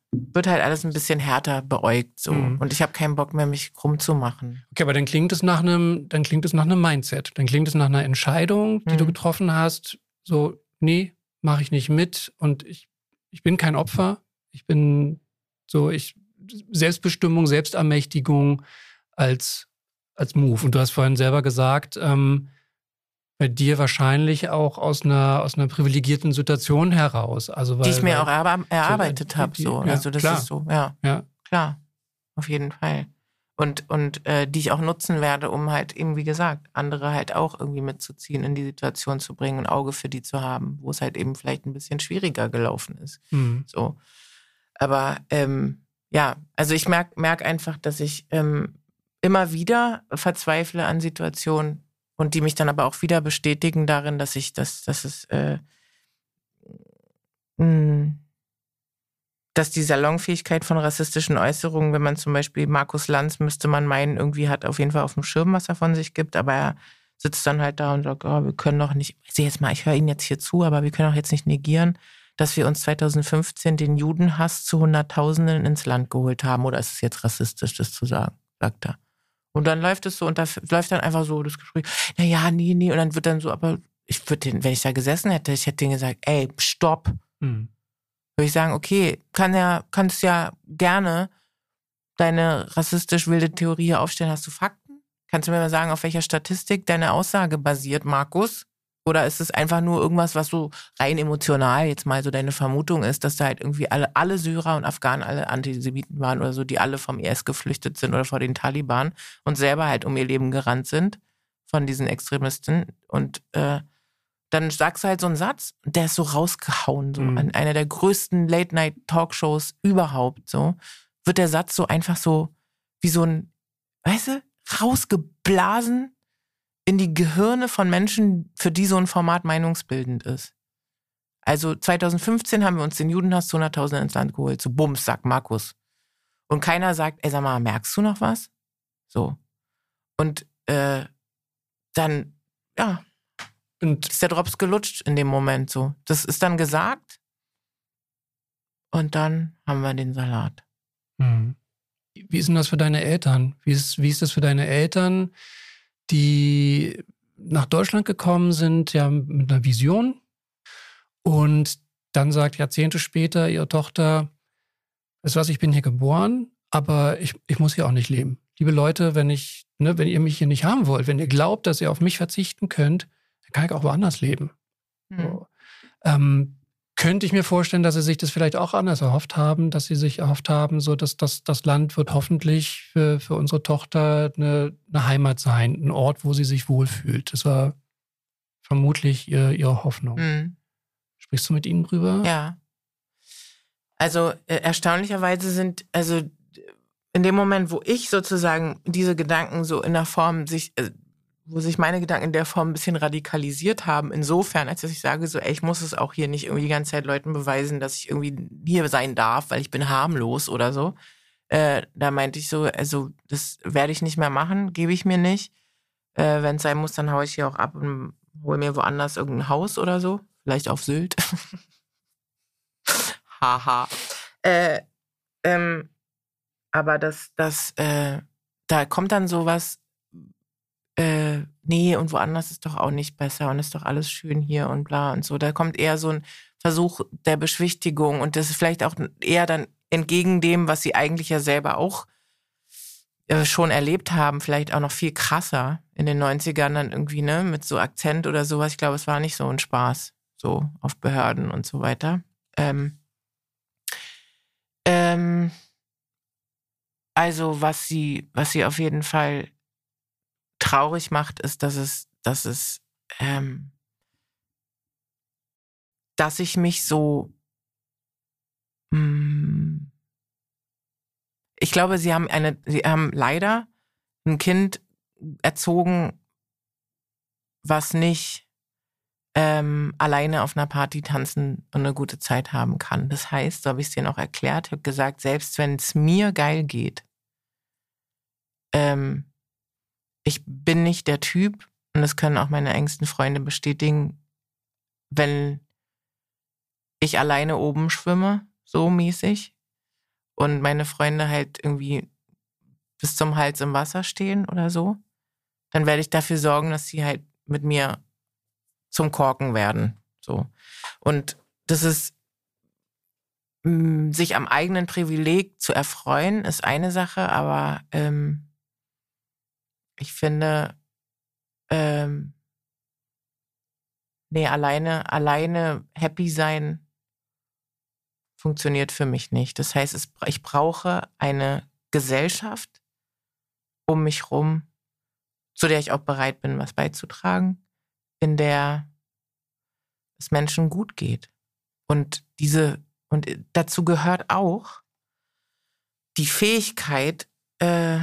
wird halt alles ein bisschen härter beäugt so. Mhm. Und ich habe keinen Bock mehr, mich krumm zu machen. Okay, aber dann klingt es nach einem, dann klingt es nach einem Mindset. Dann klingt es nach einer Entscheidung, die mhm. du getroffen hast. So, nee, mache ich nicht mit. Und ich, ich bin kein Opfer. Ich bin so, ich Selbstbestimmung, Selbstermächtigung als, als Move. Und du hast vorhin selber gesagt, ähm, bei dir wahrscheinlich auch aus einer, aus einer privilegierten Situation heraus. Also weil, die ich mir weil, auch erarbe- erarbeitet habe. So. Ja, also das klar. ist so, ja. ja. Klar, auf jeden Fall. Und, und äh, die ich auch nutzen werde, um halt eben, wie gesagt, andere halt auch irgendwie mitzuziehen, in die Situation zu bringen, ein Auge für die zu haben, wo es halt eben vielleicht ein bisschen schwieriger gelaufen ist. Mhm. So. Aber ähm, ja, also ich merke merk einfach, dass ich ähm, immer wieder verzweifle an Situationen, und die mich dann aber auch wieder bestätigen darin, dass ich, dass, dass es, äh, mh, dass die Salonfähigkeit von rassistischen Äußerungen, wenn man zum Beispiel Markus Lanz, müsste man meinen, irgendwie hat auf jeden Fall auf dem Schirm, was er von sich gibt, aber er sitzt dann halt da und sagt, oh, wir können doch nicht, ich sehe jetzt mal, ich höre Ihnen jetzt hier zu, aber wir können auch jetzt nicht negieren, dass wir uns zweitausendfünfzehn den Judenhass zu Hunderttausenden ins Land geholt haben, oder ist es jetzt rassistisch, das zu sagen, sagt er. Und dann läuft es so und da läuft dann einfach so das Gespräch, na ja, nee, nee. Und dann wird dann so, aber ich würde den, wenn ich da gesessen hätte, ich hätte denen gesagt, ey, stopp. Mhm. Würde ich sagen, okay, kann ja, kannst ja gerne deine rassistisch wilde Theorie aufstellen. Hast du Fakten? Kannst du mir mal sagen, auf welcher Statistik deine Aussage basiert, Markus? Oder ist es einfach nur irgendwas, was so rein emotional jetzt mal so deine Vermutung ist, dass da halt irgendwie alle, alle Syrer und Afghanen alle Antisemiten waren oder so, die alle vom I S geflüchtet sind oder vor den Taliban und selber halt um ihr Leben gerannt sind von diesen Extremisten. Und äh, dann sagst du halt so einen Satz, der ist so rausgehauen, so mhm. an einer der größten Late-Night-Talkshows überhaupt, so wird der Satz so einfach so wie so ein, weißt du, rausgeblasen in die Gehirne von Menschen, für die so ein Format meinungsbildend ist. Also zweitausendfünfzehn haben wir uns den Judenhass zu hunderttausend ins Land geholt. So bums, sagt Markus. Und keiner sagt, ey, sag mal, merkst du noch was? So. Und äh, dann, ja, und ist der Drops gelutscht in dem Moment so. Das ist dann gesagt und dann haben wir den Salat. Hm. Wie ist denn das für deine Eltern? Wie ist, wie ist das für deine Eltern, die nach Deutschland gekommen sind, ja, mit einer Vision, und dann sagt Jahrzehnte später ihre Tochter, weißt du was, ich bin hier geboren, aber ich, ich muss hier auch nicht leben. Liebe Leute, wenn ich, ne, wenn ihr mich hier nicht haben wollt, wenn ihr glaubt, dass ihr auf mich verzichten könnt, dann kann ich auch woanders leben. Mhm. So. Ähm, könnte ich mir vorstellen, dass sie sich das vielleicht auch anders erhofft haben, dass sie sich erhofft haben, so dass das, das Land wird hoffentlich für, für unsere Tochter eine, eine Heimat sein, ein Ort, wo sie sich wohlfühlt. Das war vermutlich ihr, ihre Hoffnung. Mhm. Sprichst du mit ihnen drüber? Ja. Also äh, erstaunlicherweise sind, also in dem Moment, wo ich sozusagen diese Gedanken so in der Form sich, äh, wo sich meine Gedanken in der Form ein bisschen radikalisiert haben, insofern, als dass ich sage, so, ey, ich muss es auch hier nicht irgendwie die ganze Zeit Leuten beweisen, dass ich irgendwie hier sein darf, weil ich bin harmlos oder so. Äh, da meinte ich so, also das werde ich nicht mehr machen, gebe ich mir nicht. Äh, wenn es sein muss, dann haue ich hier auch ab und hole mir woanders irgendein Haus oder so. Vielleicht auf Sylt. Haha. äh, ähm, aber das, das, äh, da kommt dann sowas, Äh, nee, und woanders ist doch auch nicht besser und ist doch alles schön hier und bla und so. Da kommt eher so ein Versuch der Beschwichtigung und das ist vielleicht auch eher dann entgegen dem, was sie eigentlich ja selber auch äh, schon erlebt haben, vielleicht auch noch viel krasser in den neunzigern dann irgendwie, ne, mit so Akzent oder sowas. Ich glaube, es war nicht so ein Spaß, so auf Behörden und so weiter. Ähm, ähm, also was sie, was sie auf jeden Fall traurig macht, ist, dass es, dass es, ähm, dass ich mich so, mh, ich glaube, sie haben eine, sie haben leider ein Kind erzogen, was nicht ähm, alleine auf einer Party tanzen und eine gute Zeit haben kann. Das heißt, so habe ich es denen auch erklärt, ich habe gesagt, selbst wenn es mir geil geht, ähm, ich bin nicht der Typ, und das können auch meine engsten Freunde bestätigen, wenn ich alleine oben schwimme, so mäßig, und meine Freunde halt irgendwie bis zum Hals im Wasser stehen oder so, dann werde ich dafür sorgen, dass sie halt mit mir zum Korken werden. So. Und das ist, mh, sich am eigenen Privileg zu erfreuen, ist eine Sache, aber ähm, ich finde, ähm, nee, alleine, alleine happy sein funktioniert für mich nicht. Das heißt, es, ich brauche eine Gesellschaft um mich rum, zu der ich auch bereit bin, was beizutragen, in der es Menschen gut geht. Und diese, und dazu gehört auch die Fähigkeit, äh,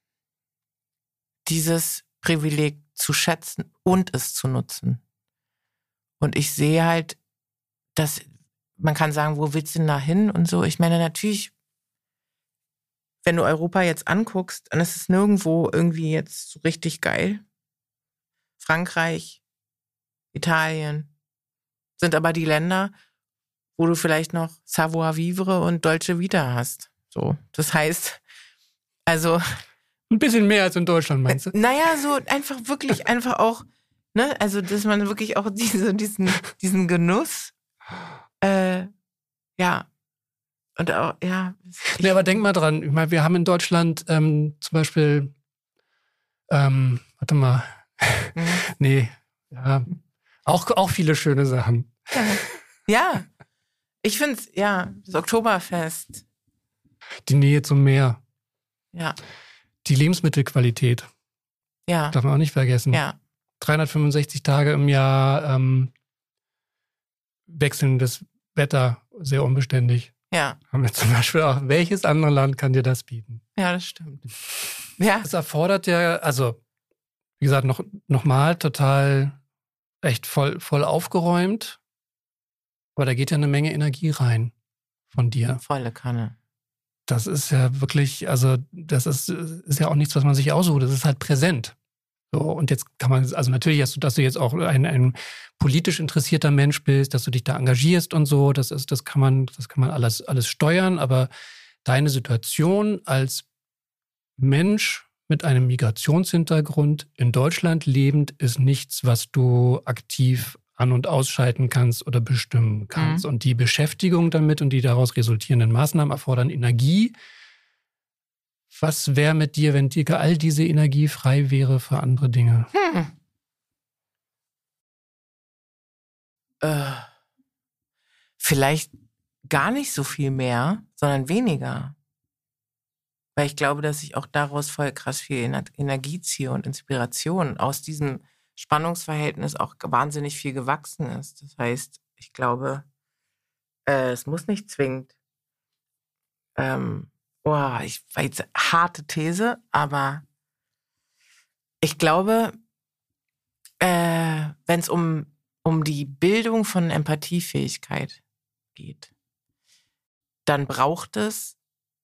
dieses Privileg zu schätzen und es zu nutzen. Und ich sehe halt, dass man kann sagen, wo willst du denn da hin und so. Ich meine, natürlich, wenn du Europa jetzt anguckst, dann ist es nirgendwo irgendwie jetzt so richtig geil. Frankreich, Italien sind aber die Länder, wo du vielleicht noch Savoir-vivre und Dolce Vita hast. So, das heißt, also ein bisschen mehr als in Deutschland, meinst du? Naja, so einfach wirklich einfach auch, ne, also dass man wirklich auch diese, diesen, diesen Genuss, äh, ja, und auch, ja. Nee, aber denk mal dran, ich meine, wir haben in Deutschland ähm, zum Beispiel, ähm, warte mal, mhm. nee, ja, auch, auch viele schöne Sachen. Ja, ja. Ich finde es, ja, das Oktoberfest. Die Nähe zum Meer. Ja. Die Lebensmittelqualität. Ja. Darf man auch nicht vergessen. Ja. dreihundertfünfundsechzig Tage im Jahr ähm, wechselndes Wetter, sehr unbeständig. Ja. Haben wir zum Beispiel auch, welches andere Land kann dir das bieten? Ja, das stimmt. Ja. Das erfordert ja, also, wie gesagt, noch, noch mal total echt voll, voll aufgeräumt. Aber da geht ja eine Menge Energie rein von dir. Volle Kanne. Das ist ja wirklich, also das ist, ist ja auch nichts, was man sich aussucht. Das ist halt präsent. So, und jetzt kann man, also natürlich, dass du, dass du jetzt auch ein, ein politisch interessierter Mensch bist, dass du dich da engagierst und so, das ist, das kann man, das kann man alles, alles steuern, aber deine Situation als Mensch mit einem Migrationshintergrund in Deutschland lebend ist nichts, was du aktiv an- und ausschalten kannst oder bestimmen kannst. Mhm. Und die Beschäftigung damit und die daraus resultierenden Maßnahmen erfordern Energie. Was wäre mit dir, wenn dir all diese Energie frei wäre für andere Dinge? Hm. Äh, vielleicht gar nicht so viel mehr, sondern weniger. Weil ich glaube, dass ich auch daraus voll krass viel Energie ziehe und Inspiration aus diesem Spannungsverhältnis auch wahnsinnig viel gewachsen ist. Das heißt, ich glaube, äh, es muss nicht zwingend ähm, oh, ich war jetzt harte These, aber ich glaube, äh, wenn es um, um die Bildung von Empathiefähigkeit geht, dann braucht es,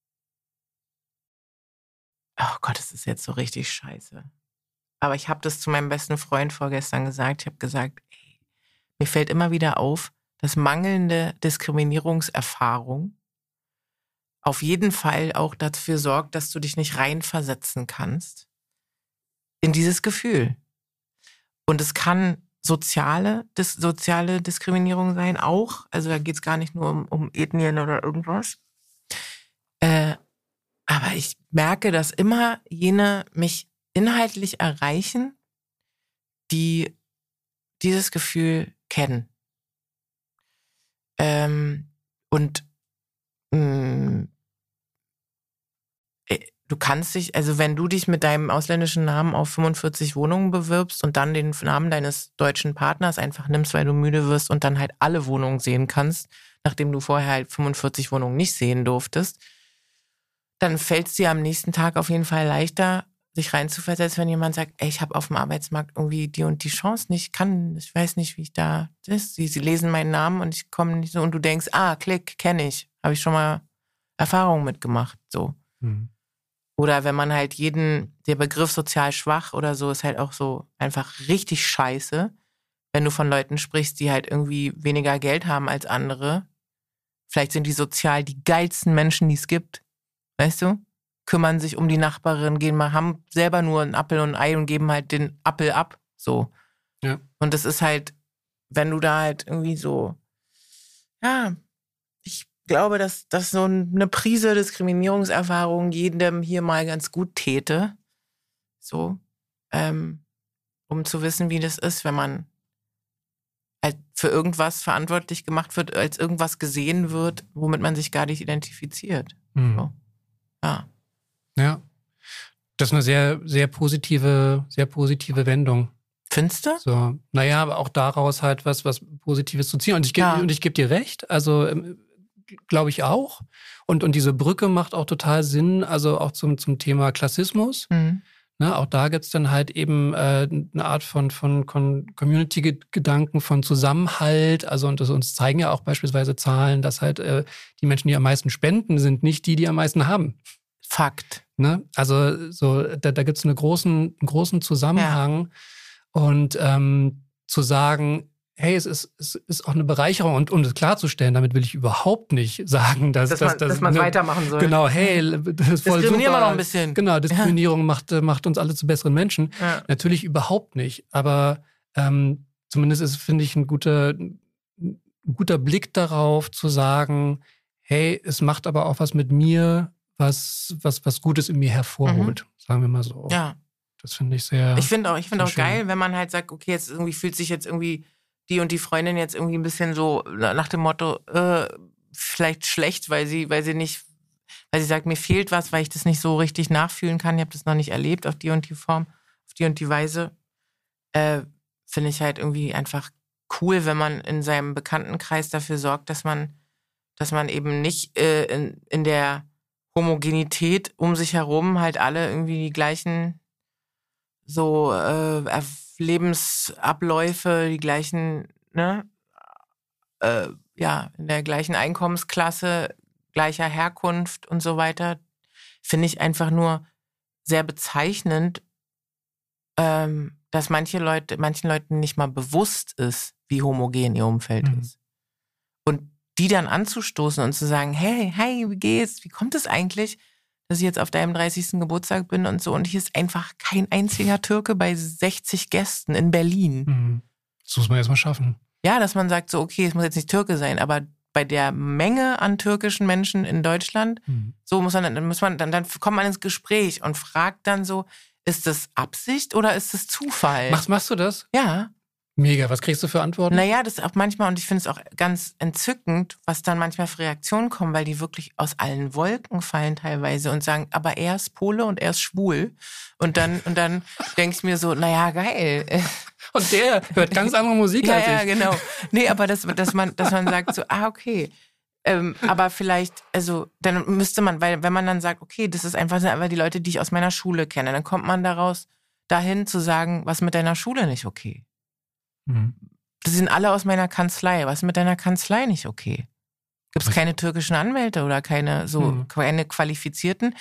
oh Gott, das ist jetzt so richtig scheiße. Aber ich habe das zu meinem besten Freund vorgestern gesagt. Ich habe gesagt, ey, mir fällt immer wieder auf, dass mangelnde Diskriminierungserfahrung auf jeden Fall auch dafür sorgt, dass du dich nicht reinversetzen kannst in dieses Gefühl. Und es kann soziale, dis, soziale Diskriminierung sein auch. Also da geht es gar nicht nur um, um Ethnien oder irgendwas. Äh, aber ich merke, dass immer jene mich inhaltlich erreichen, die dieses Gefühl kennen. Ähm, und mh, du kannst dich, also wenn du dich mit deinem ausländischen Namen auf fünfundvierzig Wohnungen bewirbst und dann den Namen deines deutschen Partners einfach nimmst, weil du müde wirst und dann halt alle Wohnungen sehen kannst, nachdem du vorher halt fünfundvierzig Wohnungen nicht sehen durftest, dann fällt es dir am nächsten Tag auf jeden Fall leichter, sich reinzuversetzen, wenn jemand sagt, ey, ich habe auf dem Arbeitsmarkt irgendwie die und die Chance nicht, ich kann, ich weiß nicht, wie ich da das. Sie, sie lesen meinen Namen und ich komme nicht so und du denkst, ah, klick, kenne ich, habe ich schon mal Erfahrungen mitgemacht, so. Mhm. Oder wenn man halt jeden, der Begriff sozial schwach oder so ist halt auch so einfach richtig scheiße, wenn du von Leuten sprichst, die halt irgendwie weniger Geld haben als andere, Vielleicht sind die sozial die geilsten Menschen, die es gibt. Weißt du? Kümmern sich um die Nachbarin, gehen mal, haben selber nur einen Apfel und ein Ei und geben halt den Apfel ab. So. Ja. Und das ist halt, wenn du da halt irgendwie so, ja, ich glaube, dass, dass so eine Prise Diskriminierungserfahrung jedem hier mal ganz gut täte. So. Ähm, um zu wissen, wie das ist, wenn man halt für irgendwas verantwortlich gemacht wird, als irgendwas gesehen wird, womit man sich gar nicht identifiziert. Mhm. So. Ja. Ja. Das ist eine sehr, sehr positive, sehr positive Wendung. Findest du? So, naja, aber auch daraus halt was, was Positives zu ziehen. Und ich gebe Ja. und ich gebe dir recht, also ähm, glaube ich auch. Und, und diese Brücke macht auch total Sinn, also auch zum, zum Thema Klassismus. Mhm. Ne, auch da gibt's dann halt eben äh, eine Art von, von, von Community-Gedanken, von Zusammenhalt. Also, und das uns zeigen ja auch beispielsweise Zahlen, dass halt äh, die Menschen, die am meisten spenden, sind nicht die, die am meisten haben. Fakt. Ne? Also so, da, da gibt's eine großen, einen großen Zusammenhang. Ja. Und ähm, zu sagen, hey, es ist, es ist auch eine Bereicherung und um das klarzustellen, damit will ich überhaupt nicht sagen, dass, dass, dass, man, dass, dass man ne, weitermachen soll. Genau, hey, das ist voll Diskriminieren super. wir noch ein bisschen. Genau, Diskriminierung ja. macht, macht uns alle zu besseren Menschen. Ja. Natürlich überhaupt nicht, aber ähm, zumindest ist, finde ich, ein guter, ein guter Blick darauf zu sagen, hey, es macht aber auch was mit mir, was, was, was Gutes in mir hervorholt, mhm. sagen wir mal so. Ja. Das finde ich sehr. Ich finde auch, ich finde auch schön. geil, wenn man halt sagt, okay, jetzt irgendwie fühlt sich jetzt irgendwie die und die Freundin jetzt irgendwie ein bisschen so nach dem Motto, äh, vielleicht schlecht, weil sie, weil sie nicht, weil sie sagt, mir fehlt was, weil ich das nicht so richtig nachfühlen kann. Ich habe das noch nicht erlebt auf die und die Form, auf die und die Weise. Äh, finde ich halt irgendwie einfach cool, wenn man in seinem Bekanntenkreis dafür sorgt, dass man, dass man eben nicht äh, in, in der Homogenität um sich herum halt alle irgendwie die gleichen so äh, Lebensabläufe, die gleichen, ne, äh, ja, in der gleichen Einkommensklasse, gleicher Herkunft und so weiter, finde ich einfach nur sehr bezeichnend, ähm, dass manche Leute, manchen Leuten nicht mal bewusst ist, wie homogen ihr Umfeld mhm. ist. Und die dann anzustoßen und zu sagen, hey, hey, wie geht's? Wie kommt es eigentlich, dass ich jetzt auf deinem dreißigsten Geburtstag bin und so und hier ist einfach kein einziger Türke bei sechzig Gästen in Berlin. Mhm. Das muss man erstmal schaffen. Ja, dass man sagt so, okay, es muss jetzt nicht Türke sein, aber bei der Menge an türkischen Menschen in Deutschland, mhm. so muss man, dann muss man, dann, dann kommt man ins Gespräch und fragt dann so, ist das Absicht oder ist das Zufall? Machst, machst du das? Ja. Mega, was kriegst du für Antworten? Naja, das ist auch manchmal, und ich finde es auch ganz entzückend, was dann manchmal für Reaktionen kommen, weil die wirklich aus allen Wolken fallen teilweise und sagen, aber er ist Pole und er ist schwul. Und dann, und dann denke ich mir so, naja, geil. Und der hört ganz andere Musik ja, als ich. Ja, genau. Nee, aber dass, dass, man, dass man sagt so, ah, okay. Ähm, aber vielleicht, also dann müsste man, weil wenn man dann sagt, okay, das ist einfach, sind einfach die Leute, die ich aus meiner Schule kenne, dann kommt man daraus dahin zu sagen, was mit deiner Schule nicht okay. Mhm. Das sind alle aus meiner Kanzlei. Was ist mit deiner Kanzlei nicht okay? Gibt es keine türkischen Anwälte oder keine so mhm. keine qualifizierten?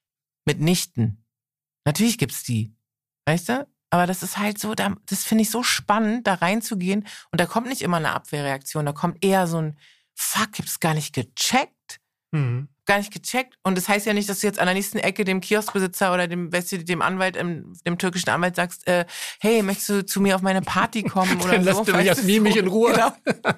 Mitnichten. Natürlich gibt's die. Weißt du? Aber das ist halt so, das finde ich so spannend, da reinzugehen. Und da kommt nicht immer eine Abwehrreaktion, da kommt eher so ein Fuck, ich hab's gar nicht gecheckt. Mhm. Gar nicht gecheckt. Und das heißt ja nicht, dass du jetzt an der nächsten Ecke dem Kioskbesitzer oder dem, weißt du, dem Anwalt, dem türkischen Anwalt sagst, äh, hey, möchtest du zu mir auf meine Party kommen oder Dann so? Dann lässt du mich so, mich in Ruhe. Genau.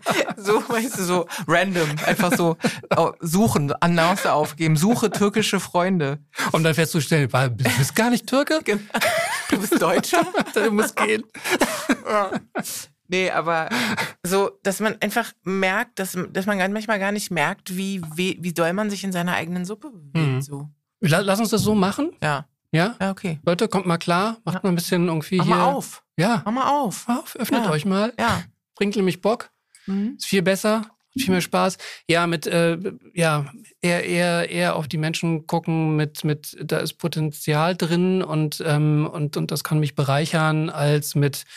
So, weißt du, so random. Einfach so suchen, Annonce aufgeben, suche türkische Freunde. Und dann festzustellen, du bist gar nicht Türke? Genau. Du bist Deutscher? Du musst gehen. Ja. Nee, aber so, dass man einfach merkt, dass, dass man manchmal gar nicht merkt, wie, wie, wie doll man sich in seiner eigenen Suppe bewegt. Mhm. So. Lass uns das so machen. Ja. Ja? Ja, okay. Leute, kommt mal klar, macht ja. mal ein bisschen irgendwie Mach hier. Mach mal auf. Ja. Mach mal auf. Mach auf, öffnet ja. euch mal. Ja. Bringt nämlich Bock. Mhm. Ist viel besser, viel mehr Spaß. Ja, mit, äh, ja, eher, eher, eher auf die Menschen gucken, mit, mit, da ist Potenzial drin und, ähm, und, und das kann mich bereichern, als mit,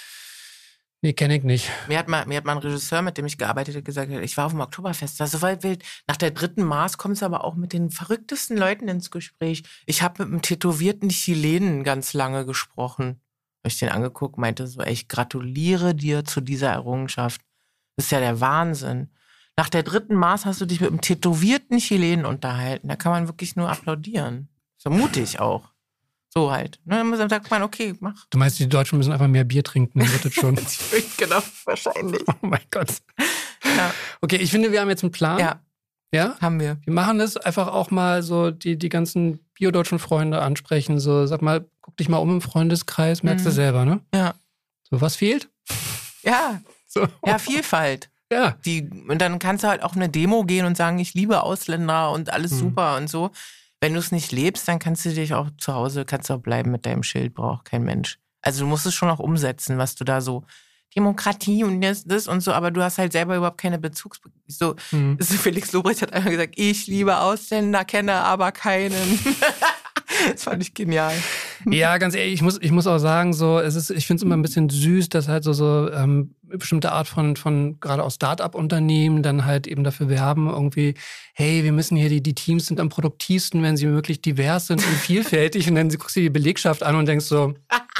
nee, kenne ich nicht. Mir hat, mal, mir hat mal ein Regisseur, mit dem ich gearbeitet habe, gesagt, ich war auf dem Oktoberfest, das war so weit wild. Nach der dritten Maß kommt es aber auch mit den verrücktesten Leuten ins Gespräch. Ich habe mit einem tätowierten Chilenen ganz lange gesprochen. Habe ich den angeguckt, meinte so, ey, ich gratuliere dir zu dieser Errungenschaft. Das ist ja der Wahnsinn. Nach der dritten Maß hast du dich mit einem tätowierten Chilenen unterhalten. Da kann man wirklich nur applaudieren. So mutig auch. So halt. Ne? Dann sagt man, okay, mach. Du meinst, die Deutschen müssen einfach mehr Bier trinken, dann wird das schon. Genau, wahrscheinlich. Oh mein Gott. Ja. Okay, ich finde, wir haben jetzt einen Plan. Ja. Ja? Haben wir. Wir machen das einfach auch mal so, die, die ganzen biodeutschen Freunde ansprechen. So, sag mal, guck dich mal um im Freundeskreis, merkst Mhm. du selber, ne? Ja. So, was fehlt? Ja. So. Ja, Vielfalt. Ja. Die, und dann kannst du halt auf eine Demo gehen und sagen, ich liebe Ausländer und alles Mhm. super und so. Wenn du es nicht lebst, dann kannst du dich auch zu Hause, kannst du auch bleiben mit deinem Schild, braucht kein Mensch. Also du musst es schon auch umsetzen, was du da so, Demokratie und das, das und so, aber du hast halt selber überhaupt keine Bezugs... So, Mhm. so Felix Lobrecht hat einmal gesagt, ich liebe Ausländer, kenne aber keinen. Das fand ich genial. Ja, ganz ehrlich, ich muss, ich muss auch sagen, so, es ist, ich finde es immer ein bisschen süß, dass halt so, so ähm, bestimmte Art von, von gerade auch Start-up-Unternehmen dann halt eben dafür werben, irgendwie, hey, wir müssen hier, die, die Teams sind am produktivsten, wenn sie möglichst divers sind und vielfältig. Und dann guckst du die Belegschaft an und denkst so,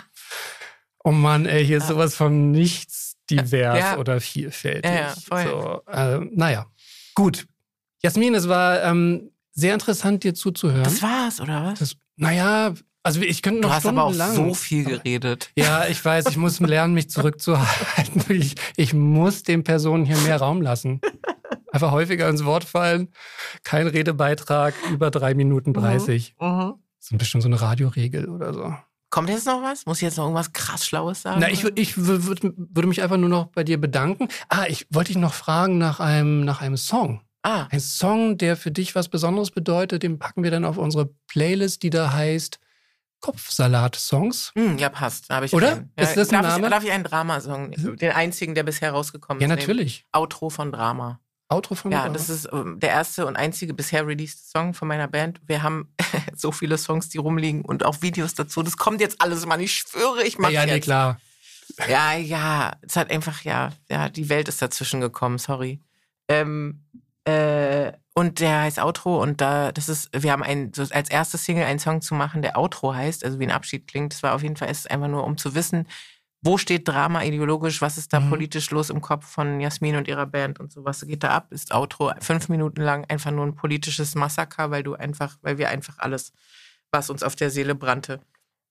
oh Mann, ey, hier ist sowas von nichts divers Ja. oder vielfältig. Ja, ja, voll. So, äh, naja, gut. Jasmin, es war ähm, sehr interessant, dir zuzuhören. Das war's, oder was? Das, naja, also ich könnte noch Du hast aber auch stundenlang. so viel geredet. Ja, ich weiß, ich muss lernen, mich zurückzuhalten. Ich, ich muss den Personen hier mehr Raum lassen. Einfach häufiger ins Wort fallen. Kein Redebeitrag über drei Minuten dreißig. Mhm. Das ist bestimmt so eine Radioregel oder so. Kommt jetzt noch was? Muss ich jetzt noch irgendwas krass Schlaues sagen? Na, ich, wür- ich wür- würd, würde mich einfach nur noch bei dir bedanken. Ah, ich wollte dich noch fragen nach einem, nach einem Song. Ah, Ein Song, der für dich was Besonderes bedeutet, den packen wir dann auf unsere Playlist, die da heißt Kopfsalat-Songs. hm, ja, passt. Da hab ich Oder? einen. Ja, Ist das ein darf Name? Ich, darf ich einen Dramasong? Den einzigen, der bisher rausgekommen Ja, ist. natürlich. nehmen? Outro von Drama. Outro von Ja, das ist ähm, der erste und einzige bisher released Song von meiner Band. Wir haben so viele Songs, die rumliegen und auch Videos dazu. Das kommt jetzt alles, Mann. Ich schwöre, ich mach Ja, jetzt. nee, klar. Ja, ja, es hat einfach, ja, ja, die Welt ist dazwischen gekommen, sorry. Ähm, äh, und der heißt Outro und da, das ist, wir haben ein, so als erste Single einen Song zu machen, der Outro heißt, also wie ein Abschied klingt. Das war auf jeden Fall, es ist einfach nur, um zu wissen, wo steht Drama ideologisch, was ist da Mhm. politisch los im Kopf von Jasmin und ihrer Band und so, was geht da ab? Ist Outro fünf Minuten lang einfach nur ein politisches Massaker, weil du einfach, weil wir einfach alles, was uns auf der Seele brannte,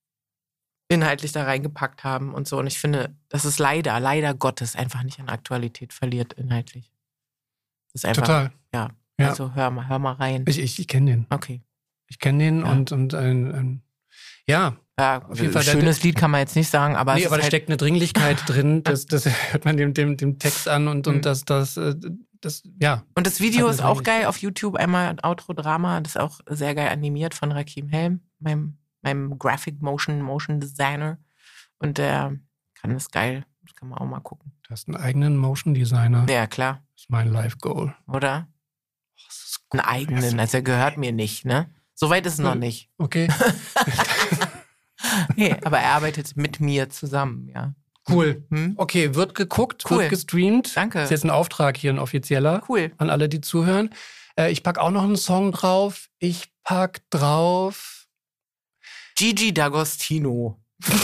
inhaltlich da reingepackt haben und so. Und ich finde, dass es leider, leider Gottes einfach nicht an Aktualität verliert, inhaltlich. Das ist einfach, Total. ja. Ja. Also hör mal, hör mal rein. Ich, ich, ich kenne den. Okay. Ich kenne den Ja. und, und ein, ein ja, Ja, Auf jeden Fall, der- schönes Lied kann man jetzt nicht sagen, aber nee, es aber ist da halt, steckt eine Dringlichkeit drin. Das, das hört man dem, dem, dem Text an und, Mhm. und das, das, äh, das, ja. und das Video hat ist eine auch geil Dringlichkeit. auf YouTube. Einmal Outro Drama, das ist auch sehr geil animiert von Rakim Helm, meinem, meinem Graphic Motion, Motion Designer. Und der kann das geil. Das kann man auch mal gucken. Du hast einen eigenen Motion Designer. Ja, klar, Das ist mein Life Goal. oder? Das ist Einen eigenen, also er gehört mir nicht, ne? Soweit ist es noch nicht. Okay, Nee, aber er arbeitet mit mir zusammen, ja. cool. Hm? Okay, wird geguckt, Cool. wird gestreamt. Danke. Ist jetzt ein Auftrag hier, ein offizieller. Cool. An alle, die zuhören. Äh, ich pack auch noch einen Song drauf. Ich pack drauf. Gigi D'Agostino.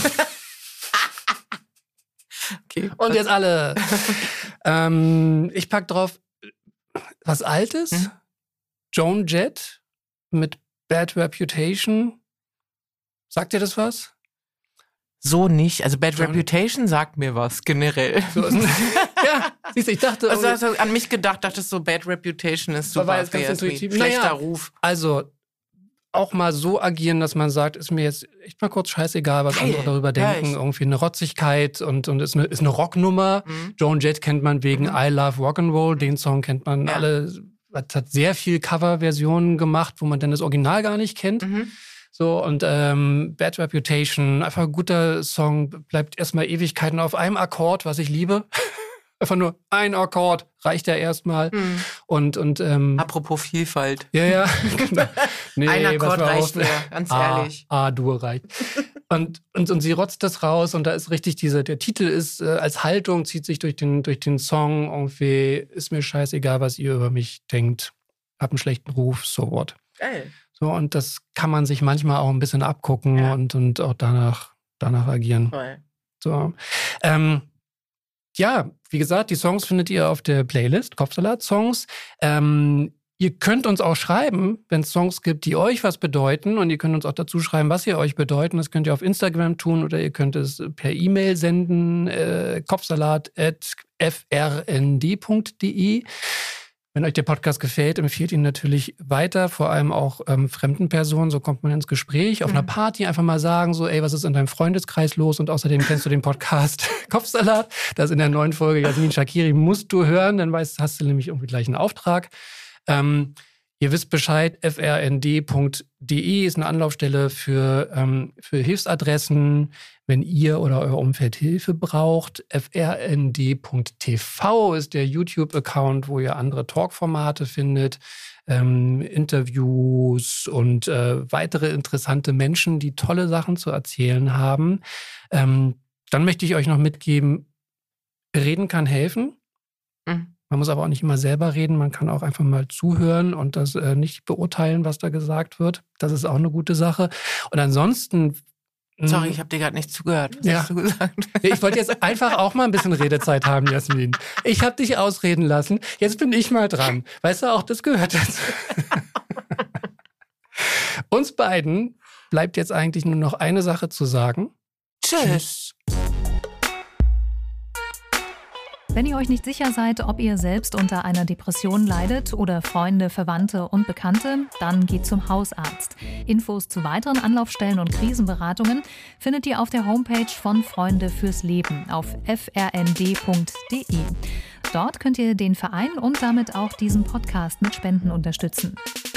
Okay. Und jetzt alle. ähm, ich pack drauf was Altes. Hm? Joan Jett mit Bad Reputation. Sagt dir das was? So nicht. Also Bad John- Reputation sagt mir was, generell. So ist ein, ja, siehst du, ich dachte. Also hast du an mich gedacht, dachtest so, Bad Reputation ist super. War jetzt für ganz Jasmin. intuitiv. Schlechter Naja. Ruf. Also auch mal so agieren, dass man sagt, ist mir jetzt echt mal kurz scheißegal, was Geil. andere darüber Hör denken. ich. Irgendwie eine Rotzigkeit und, und ist eine, ist eine Rocknummer. Mhm. Joan Jett kennt man wegen Mhm. I Love Rock'n'Roll. Den Song kennt man Ja. alle. Es hat sehr viel Coverversionen gemacht, wo man dann das Original gar nicht kennt. Mhm. So, und ähm, Bad Reputation, einfach ein guter Song, bleibt erstmal Ewigkeiten auf einem Akkord, was ich liebe. Einfach nur ein Akkord reicht ja erstmal. Mhm. Und, und ähm, Apropos Vielfalt. ja, ja, genau. Nee, Ein Akkord pass mal reicht auf. mir, ganz A, ehrlich. A-Dur reicht. Und, und, und sie rotzt das raus und da ist richtig diese, der Titel ist äh, als Haltung, zieht sich durch den, durch den Song irgendwie, ist mir scheißegal, was ihr über mich denkt. Hab einen schlechten Ruf, so what. Geil. So, und das kann man sich manchmal auch ein bisschen abgucken Ja. und, und auch danach, danach agieren. Toll. So. Ähm, ja, wie gesagt, die Songs findet ihr auf der Playlist, Kopfsalat-Songs. Ähm, ihr könnt uns auch schreiben, wenn es Songs gibt, die euch was bedeuten. Und ihr könnt uns auch dazu schreiben, was sie euch bedeuten. Das könnt ihr auf Instagram tun oder ihr könnt es per E-Mail senden, äh, kopfsalat at f r n d punkt d e. Wenn euch der Podcast gefällt, empfehlt ihn natürlich weiter, vor allem auch ähm, fremden Personen, so kommt man ins Gespräch. Auf mhm. einer Party einfach mal sagen, so, ey, was ist in deinem Freundeskreis los? Und außerdem kennst du den Podcast Kopfsalat. Das in der neuen Folge Jasmin Shakiri musst du hören, dann weißt, hast du nämlich irgendwie gleich einen Auftrag. Ähm, ihr wisst Bescheid, f r n d punkt d e ist eine Anlaufstelle für, ähm, für Hilfsadressen, wenn ihr oder euer Umfeld Hilfe braucht. f r n d punkt t v ist der YouTube-Account, wo ihr andere Talkformate findet, ähm, Interviews und äh, weitere interessante Menschen, die tolle Sachen zu erzählen haben. Ähm, dann möchte ich euch noch mitgeben, reden kann helfen. Mhm. Man muss aber auch nicht immer selber reden, man kann auch einfach mal zuhören und das äh, nicht beurteilen, was da gesagt wird. Das ist auch eine gute Sache. Und ansonsten... Sorry, ich habe dir gerade nicht zugehört. Was ja. hast du gesagt? Ich wollte jetzt einfach auch mal ein bisschen Redezeit haben, Jasmin. Ich habe dich ausreden lassen, jetzt bin ich mal dran. Weißt du, auch das gehört dazu. Uns beiden bleibt jetzt eigentlich nur noch eine Sache zu sagen. Tschüss. Wenn ihr euch nicht sicher seid, ob ihr selbst unter einer Depression leidet oder Freunde, Verwandte und Bekannte, dann geht zum Hausarzt. Infos zu weiteren Anlaufstellen und Krisenberatungen findet ihr auf der Homepage von Freunde fürs Leben auf f r n d punkt d e. Dort könnt ihr den Verein und damit auch diesen Podcast mit Spenden unterstützen.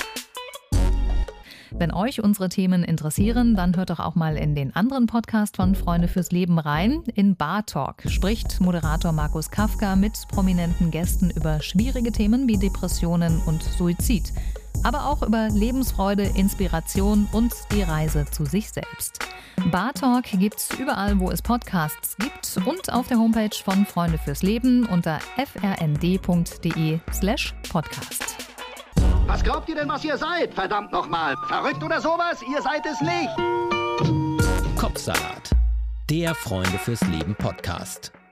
Wenn euch unsere Themen interessieren, dann hört doch auch mal in den anderen Podcast von Freunde fürs Leben rein. In Bar Talk spricht Moderator Markus Kafka mit prominenten Gästen über schwierige Themen wie Depressionen und Suizid. Aber auch über Lebensfreude, Inspiration und die Reise zu sich selbst. Bar Talk gibt's überall, wo es Podcasts gibt und auf der Homepage von Freunde fürs Leben unter f r n d punkt d e slash podcast. Was glaubt ihr denn, was ihr seid? Verdammt nochmal. Verrückt oder sowas? Ihr seid es nicht. Kopfsalat, der Freunde fürs Leben Podcast.